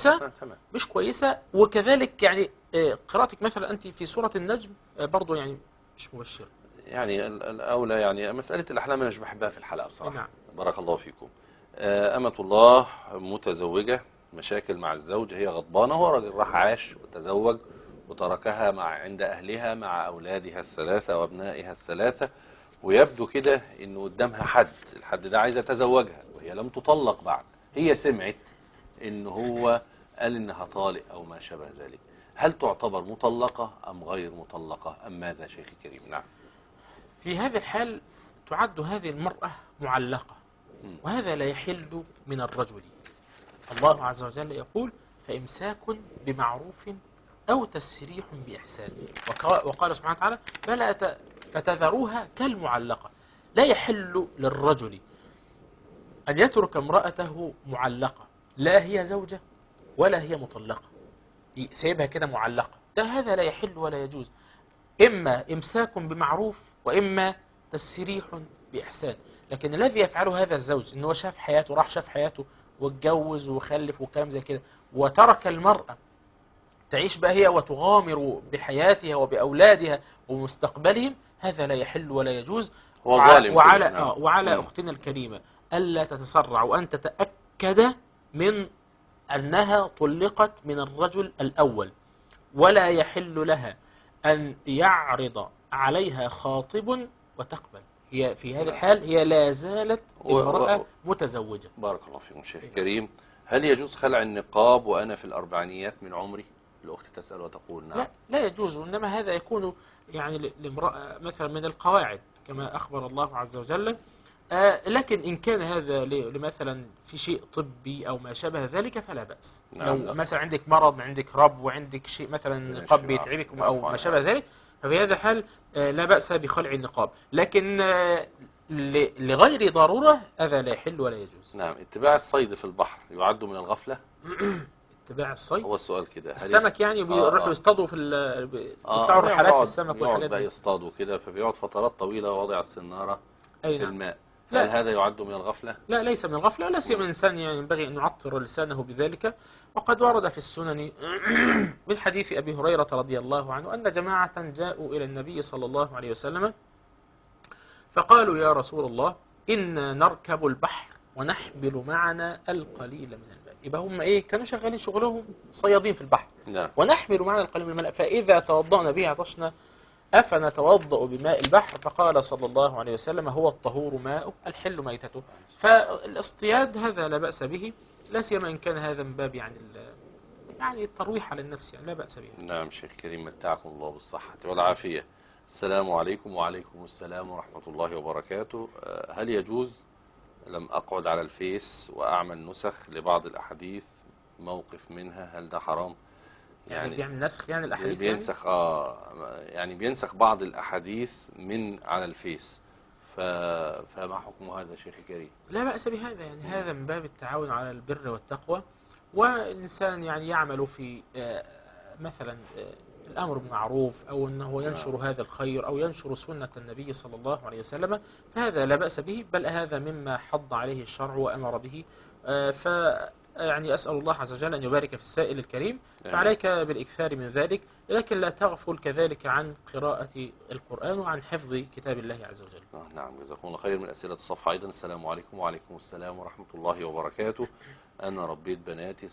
كويسة. وكذلك يعني قراءتك مثلا أنت في سورة النجم برضو يعني مش مبشرة. يعني الأولى يعني مسألة الأحلام أنا مش بحبها في الحلقة بصراحة. نعم. بارك الله فيكم. أمة الله متزوجة، مشاكل مع الزوج، هي غضبانة، هو راجل راح عاش وتزوج وتركها عند أهلها مع أولادها الثلاثة وأبنائها الثلاثة، ويبدو كده إنه قدامها الحد ده عايزة تزوجها وهي لم تطلق بعد. هي سمعت إنه هو قال إنها طالق أو ما شابه ذلك. هل تعتبر مطلقة أم غير مطلقة أم ماذا شيخ كريم؟ نعم. في هذه الحال تعد هذه المرأة معلقة، وهذا لا يحل من الرجل. الله عز وجل يقول: فإمساك بمعروف أو تسريح بإحسان. وقال سبحانه وتعالى: فتذروها كالمعلقة. لا يحل للرجل أن يترك امرأته معلقة، لا هي زوجة ولا هي مطلقة، سيبها كده معلقة. هذا لا يحل ولا يجوز. إما إمساك بمعروف وإما تسريح بإحسان. لكن الذي يفعله هذا الزوج إنه شاف حياته، راح شاف حياته واتجوز وخلف وكلام زي كده، وترك المرأة تعيش بقى هي وتغامر بحياتها وبأولادها ومستقبلهم، هذا لا يحل ولا يجوز. وعلى أختنا الكريمة ألا تتسرع، وأن تتأكد من أنها طلقت من الرجل الأول، ولا يحل لها أن يعرض عليها خاطب وتقبل. هي في هذه الحال هي لا زالت امرأة متزوجة. بارك الله فيكم شيخ كريم. هل يجوز خلع النقاب وأنا في الأربعينيات من عمري؟ الأخت تسأل وتقول نعم. لا يجوز، وإنما هذا يكون يعني لامرأة مثلا من القواعد كما أخبر الله عز وجل. لكن إن كان هذا مثلا في شيء طبي أو ما شابه ذلك فلا بأس. نعم. لو مثلا عندك مرض، عندك رب، وعندك شيء مثلا نقاب بيتعبك أو ما شابه ذلك، ففي هذا الحال لا بأس بخلع النقاب. لكن لغير ضرورة هذا لا يحل ولا يجوز. نعم. اتباع الصيد في البحر يعد من الغفلة؟ اتباع الصيد هو السؤال كده. السمك يعني بيروحوا يصطادوا في بيطلعوا رحلات في السمك والحاجات دي. يصطادوا كده فبيقعد فترات طويلة وضع السنارة في الماء. هل هذا يعد من الغفلة؟ لا، ليس من الغفلة، لا سيما الإنسان يعني ينبغي أن يعطر لسانه بذلك. وقد ورد في السنن من حديث أبي هريرة رضي الله عنه أن جماعة جاءوا إلى النبي صلى الله عليه وسلم فقالوا يا رسول الله إنا نركب البحر ونحمل معنا القليل من الماء. يبقى هم كانوا شغالين شغلهم صيادين في البحر. نعم. ونحمل معنا القليل من الماء فإذا توضأنا به عطشنا أفنتوضأ بماء البحر؟ فقال صلى الله عليه وسلم هو الطهور ماء الحل ميتته. فالاصطياد هذا لا بأس به، لا سيما إن كان هذا من باب يعني الترويح على النفس، يعني لا بأس به. نعم شيخ كريم، متعكم الله بالصحة والعافية. السلام عليكم. وعليكم السلام ورحمة الله وبركاته. هل يجوز لم أقعد على الفيس وأعمل نسخ لبعض الأحاديث موقف منها؟ هل ده حرام؟ يعني بيعمل نسخ يعني الأحاديث؟ بينسخ يعني بينسخ بعض الأحاديث من على الفيس. فما حكم هذا شيخ كريم؟ لا بأس بهذا، يعني هذا من باب التعاون على البر والتقوى. والإنسان يعني يعمل في مثلا الأمر بالمعروف أو أنه ينشر هذا الخير أو ينشر سنة النبي صلى الله عليه وسلم، فهذا لا بأس به، بل هذا مما حض عليه الشرع وأمر به. يعني أسأل الله عز وجل أن يبارك في السائل الكريم، فعليك بالإكثار من ذلك، لكن لا تغفل كذلك عن قراءة القرآن وعن حفظ كتاب الله عز وجل. نعم جزاكم الله خير. من أسئلة الصفحة أيضا السلام عليكم. وعليكم السلام ورحمة الله وبركاته. أنا ربيت بناتي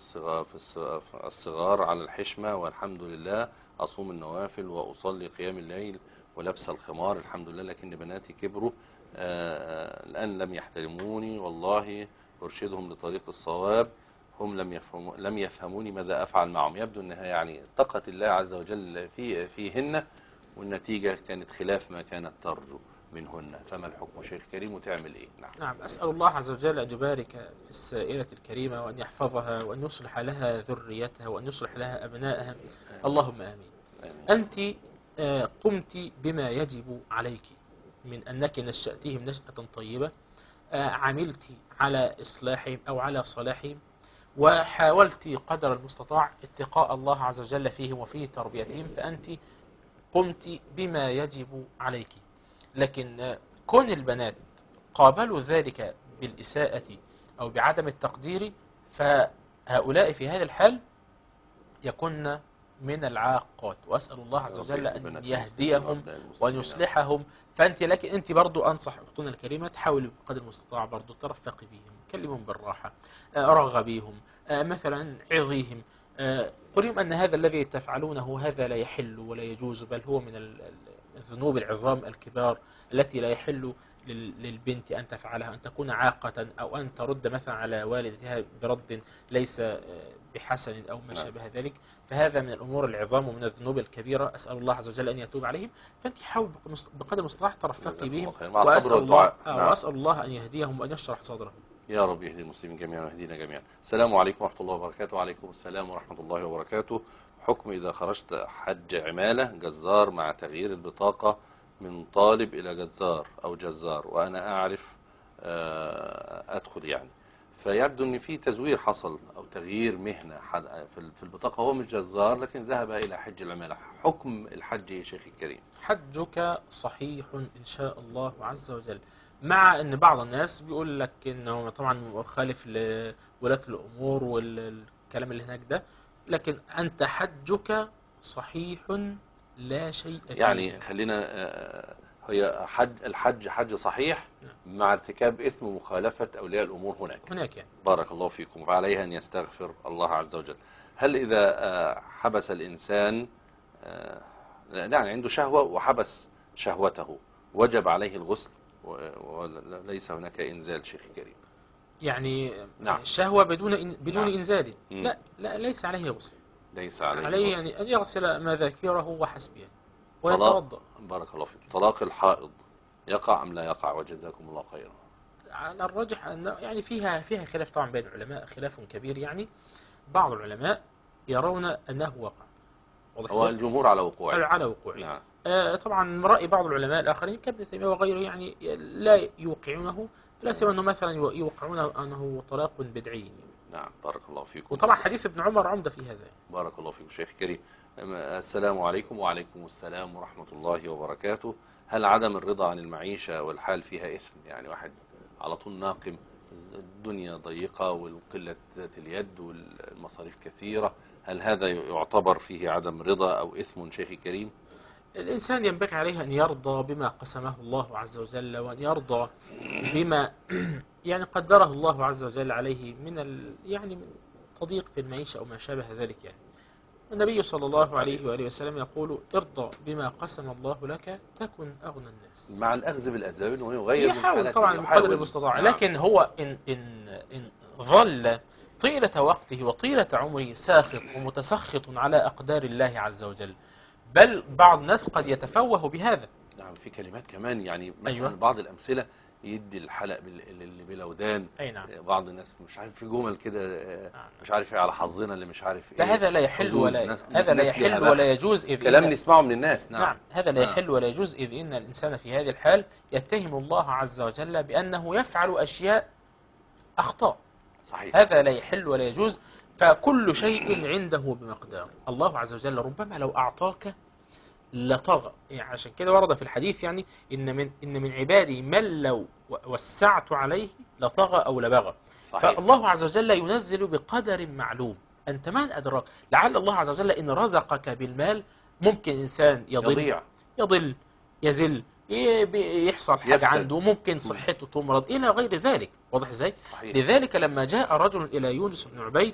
الصغار على الحشمة والحمد لله، أصوم النوافل وأصلي قيام الليل ولبس الخمار الحمد لله، لكن بناتي كبروا الآن لم يحترموني، والله أرشدهم لطريق الصواب، هم لم يفهموني ماذا أفعل معهم. يبدو أنها يعني اتقت الله عز وجل فيهن، والنتيجة كانت خلاف ما كانت ترجو منهن. فما الحكم شيخ كريم وتعمل إيه؟ نعم أسأل الله عز وجل أن يبارك في السائلة الكريمة وأن يحفظها وأن يصلح لها ذريتها وأن يصلح لها أبنائها. اللهم آمين. أنت قمت بما يجب عليك من أنك نشأتهم نشأة طيبة، عملت على إصلاحهم أو على صلاحهم، وحاولت قدر المستطاع اتقاء الله عز وجل فيهم وفي تربيتهم، فأنت قمت بما يجب عليك. لكن كون البنات قابلوا ذلك بالإساءة أو بعدم التقدير، فهؤلاء في هذه الحال يكون من العاقات، وأسأل الله عز وجل أن يهديهم وأن يصلحهم. لكن أنت برضو أنصح أختنا الكريمة تحاولي بقدر المستطاع برضو ترفقي بهم، كلمهم بالراحة، رغبيهم، مثلا عظيهم، قولهم أن هذا الذي تفعلونه هذا لا يحل ولا يجوز، بل هو من الذنوب العظام الكبار التي لا يحل للبنت أن تفعلها، أن تكون عاقة أو أن ترد مثلا على والدتها برد ليس بحسن أو ما شابه ذلك، فهذا من الأمور العظام ومن الذنوب الكبيرة. أسأل الله عز وجل أن يتوب عليهم، فأنت حاول بقدر المستطاع ترفقي بهم، وأسأل الله أن يهديهم وأن يشرح صدرهم. يا رب يهدي المسلمين جميعا ويهدينا جميعا. السلام عليكم ورحمة الله وبركاته. وعليكم السلام ورحمة الله وبركاته. حكم إذا خرجت حج عمالة جزار مع تغيير البطاقة من طالب إلى جزار أو جزار، وأنا أعرف أدخل يعني، فيبدو أن في تزوير حصل أو تغيير مهنة في البطاقة، هو مش جزار لكن ذهب إلى حج العمالة. حكم الحج يا شيخ الكريم؟ حجك صحيح إن شاء الله عز وجل، مع أن بعض الناس بيقول لك أنه طبعا مخالف لولاة الأمور والكلام اللي هناك ده، لكن أنت حجك صحيح لا شيء فيه. يعني خلينا هي الحج حج صحيح مع ارتكاب إثم مخالفة أولياء الأمور هناك يعني. بارك الله فيكم. فعليها أن يستغفر الله عز وجل. هل إذا حبس الإنسان يعني عنده شهوة وحبس شهوته وجب عليه الغسل؟ وليس هناك إنزال شيخ كريم. يعني نعم. الشهوة بدون نعم. إنزال. لا ليس عليه غسل. ليس عليه غسل. يعني أن يغسل مذاكيره وحسب يعني ويتوضأ. بارك الله فيك. طلاق الحائض يقع أم لا يقع؟ وجزاكم الله خيرا. على الراجح أن يعني فيها خلاف طبعا بين العلماء، خلاف كبير. يعني بعض العلماء يرون أنه وقع. هو الجمهور على وقوعه. على وقوعه. نعم. طبعا رأي بعض العلماء الآخرين كابن تيمية وغيره يعني لا يوقعونه، لا سوى أنه مثلا يوقعونه أنه طلاق بدعي. نعم بارك الله فيكم. وطبعا حديث ابن عمر عمدة في هذا. بارك الله فيكم شيخ كريم. السلام عليكم. وعليكم السلام ورحمة الله وبركاته. هل عدم الرضا عن المعيشة والحال فيها إثم؟ يعني واحد على طول ناقم، الدنيا ضيقة والقلة ذات اليد والمصاريف كثيرة، هل هذا يعتبر فيه عدم رضا أو إثم شيخي كريم؟ الإنسان ينبغي عليه أن يرضى بما قسمه الله عز وجل، وأن يرضى بما يعني قدره الله عز وجل عليه من تضييق في المعيشة أو ما شابه ذلك. يعني النبي صلى الله عليه وآله وسلم يقول: ارضى بما قسم الله لك تكن أغنى الناس. مع الأخذ بالأسباب أنه يغير من يحاول حالته طبعا بقدر المستطاع. لكن هو إن ظل طيلة وقته وطيلة عمره ساخط ومتسخط على أقدار الله عز وجل، بل بعض الناس قد يتفوه بهذا. نعم. في كلمات كمان يعني مثلا أيوة. بعض الأمثلة يدي الحلق اللي بلودان. أي نعم. بعض الناس مش عارف في جمل كده مش عارف ايه على حظنا اللي مش عارف ايه. لا هذا لا يحل ولا يجوز إذ كلام نسمعه من الناس. نعم هذا لا يحل ولا يجوز، إذ إن الإنسان في هذه الحال يتهم الله عز وجل بأنه يفعل أشياء أخطاء. صحيح. هذا لا يحل ولا يجوز. فكل شيء عنده بمقدار. الله عز وجل ربما لو أعطاك لطغى. يعني عشان كده ورد في الحديث يعني إن من عبادي من لو وسعت عليه لطغى أو لبغى. صحيح. فالله عز وجل ينزل بقدر معلوم. أنت من أدراك؟ لعل الله عز وجل إن رزقك بالمال ممكن إنسان يضل يزل يحصل حاجة عنده، ممكن صحته تمرض إلى غير ذلك. واضح إزاي؟ لذلك لما جاء رجل إلى يونس بن عبيد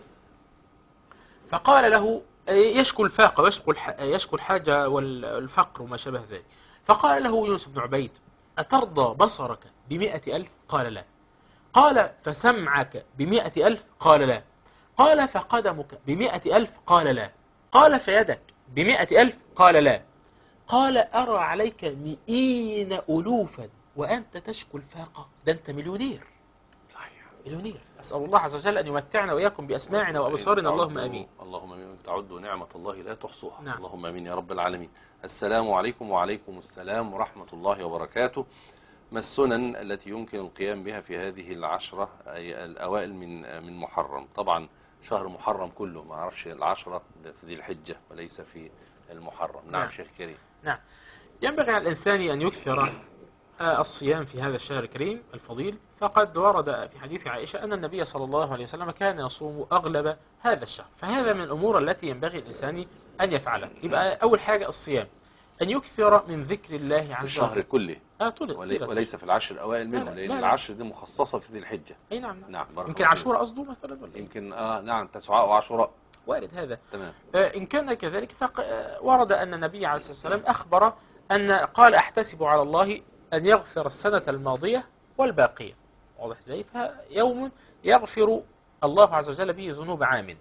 فقال له يشكو الفاقة ويشكو الحاجة والفقر وما شابه ذلك، فقال له يونس بن عبيد: أترضى بصرك ب100,000؟ قال لا. قال فسمعك ب100,000؟ قال لا. قال فقدمك ب100,000؟ قال لا. قال فيدك ب100,000؟ قال لا. قال أرى عليك 200 ألوفا وأنت تشكو الفاقة. ده أنت مليونير. مليونير. أسأل الله عز وجل أن يمتعنا وإياكم بأسماعنا وأبصارنا. اللهم آمين. اللهم آمين. وإن تعدوا نعمة الله لا تحصوها. نعم. اللهم آمين يا رب العالمين. السلام عليكم. وعليكم السلام ورحمة الله وبركاته. ما السنن التي يمكن القيام بها في هذه العشرة أي الأوائل من محرم؟ طبعا شهر محرم كله، ما أعرفش العشرة في ذي الحجة وليس في المحرم. نعم شيخ كريم. نعم. ينبغي على الإنسان أن يكثر الصيام في هذا الشهر الكريم الفضيل. فقد ورد في حديث عائشة أن النبي صلى الله عليه وسلم كان يصوم أغلب هذا الشهر. فهذا من الأمور التي ينبغي الإنسان أن يفعلها. يبقى أول حاجة الصيام، أن يكثر من ذكر الله عز وجل الشهر كله وليس في العشر الأوائل منه، لأن العشر دي مخصصة في ذي الحجة. أي نعم. نعم. يمكن عاشوراء قصده مثلا ولا يمكن نعم تسعاء وعاشوراء وارد هذا. تمام. إن كان كذلك فورد أن النبي عليه الصلاة والسلام أخبر أن قال: أحتسب على الله أن يغفر السنة الماضية والباقية. واضح زي فيوم يغفر الله عز وجل به ذنوب عام.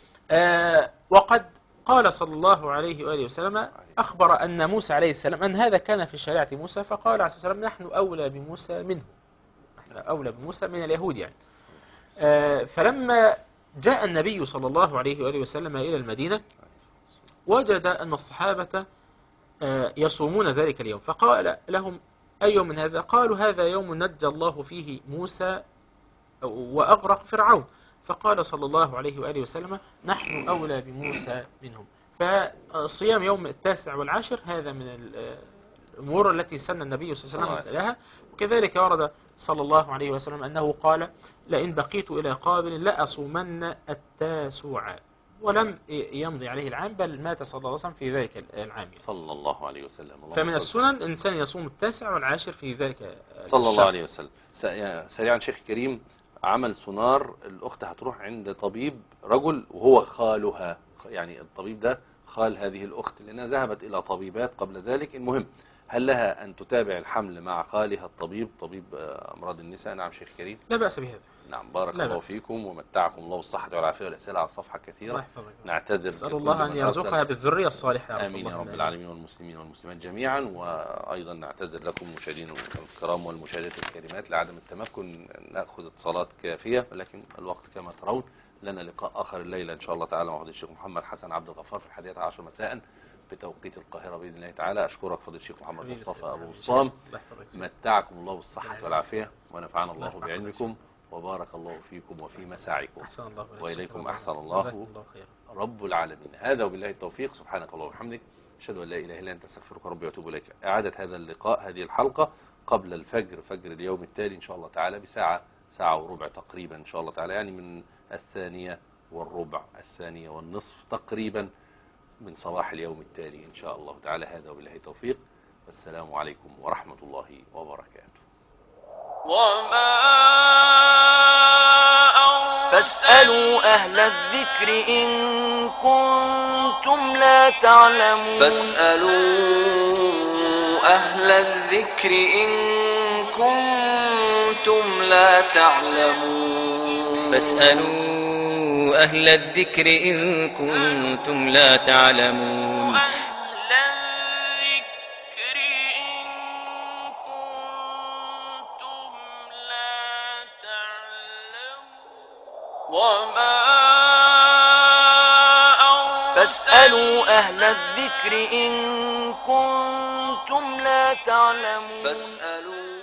وقد قال صلى الله عليه وآله وسلم أخبر أن موسى عليه السلام أن هذا كان في شريعة موسى، فقال عليه الصلاة والسلام: نحن أولى بموسى منه، نحن أولى بموسى من اليهود يعني. فلما جاء النبي صلى الله عليه وآله وسلم إلى المدينة وجد أن الصحابة يصومون ذلك اليوم، فقال لهم: أي يوم من هذا؟ قالوا: هذا يوم نجى الله فيه موسى وأغرق فرعون. فقال صلى الله عليه وآله وسلم: نحن أولى بموسى منهم. فصيام يوم 9 والعاشر هذا من الأمور التي سن النبي صلى الله عليه وسلم لها. وكذلك ورد صلى الله عليه وسلم أنه قال: لئن بقيت إلى قابل لأصومن 9. ولم يمضي عليه العام، بل مات صلى الله عليه وسلم في ذلك العام صلى الله عليه وسلم. فمن السنن الإنسان يصوم 9 والعاشر في ذلك صلى الله عليه وسلم. سريعا شيخ كريم، عمل سونار، الأخت هتروح عند طبيب رجل وهو خالها، يعني الطبيب ده خال هذه الأخت، لأنها ذهبت إلى طبيبات قبل ذلك. المهم هل لها أن تتابع الحمل مع خالها الطبيب، طبيب أمراض النساء؟ نعم شيخ كريم. لا بأس بهذا. نعم بارك الله فيكم ومتعكم الله بالصحة والعافية، والأسئلة على الصفحة كثيرة. نعتذر، نسأل الله أن يرزقها بالذرية الصالحة. آمين يا رب العالمين، والمسلمين والمسلمات جميعا. وأيضا نعتذر لكم مشاهدين الكرام والمشاهدات الكريمات لعدم التمكن نأخذ اتصالات كافية، ولكن الوقت كما ترون. لنا لقاء آخر الليلة إن شاء الله تعالى مع فضيلة الشيخ محمد حسن عبد الغفار في 11 مساء بتوقيت القاهرة بإذن الله تعالى. أشكرك فضيلة الشيخ محمد مصطفى أبو وسطام، متعكم الله بالصحة والعافية ونفعنا الله بعلمكم وبارك الله فيكم وفي مساعيكم. أحسن الله وإليكم أحسن الله رب العالمين. هذا وبالله التوفيق. سبحانك اللهم وبحمدك، أشهد أن لا إله إلا أنت، أستغفرك ربي وأتوب إليك. إعادة هذا اللقاء، هذه الحلقة قبل الفجر، فجر اليوم التالي إن شاء الله تعالى بساعة، ساعة وربع تقريبا إن شاء الله تعالى، يعني من 1:15 1:30 تقريبا من صباح اليوم التالي إن شاء الله تعالى. هذا وبالله التوفيق، والسلام عليكم ورحمة الله وبركاته. فاسألوا أهل الذكر إن كنتم لا تعلمون. فاسألوا أهل الذكر إن كنتم لا تعلمون. فاسألوا أهل الذكر إن كنتم لا تعلمون. فاسألوا أهل الذكر إن كنتم لا تعلمون.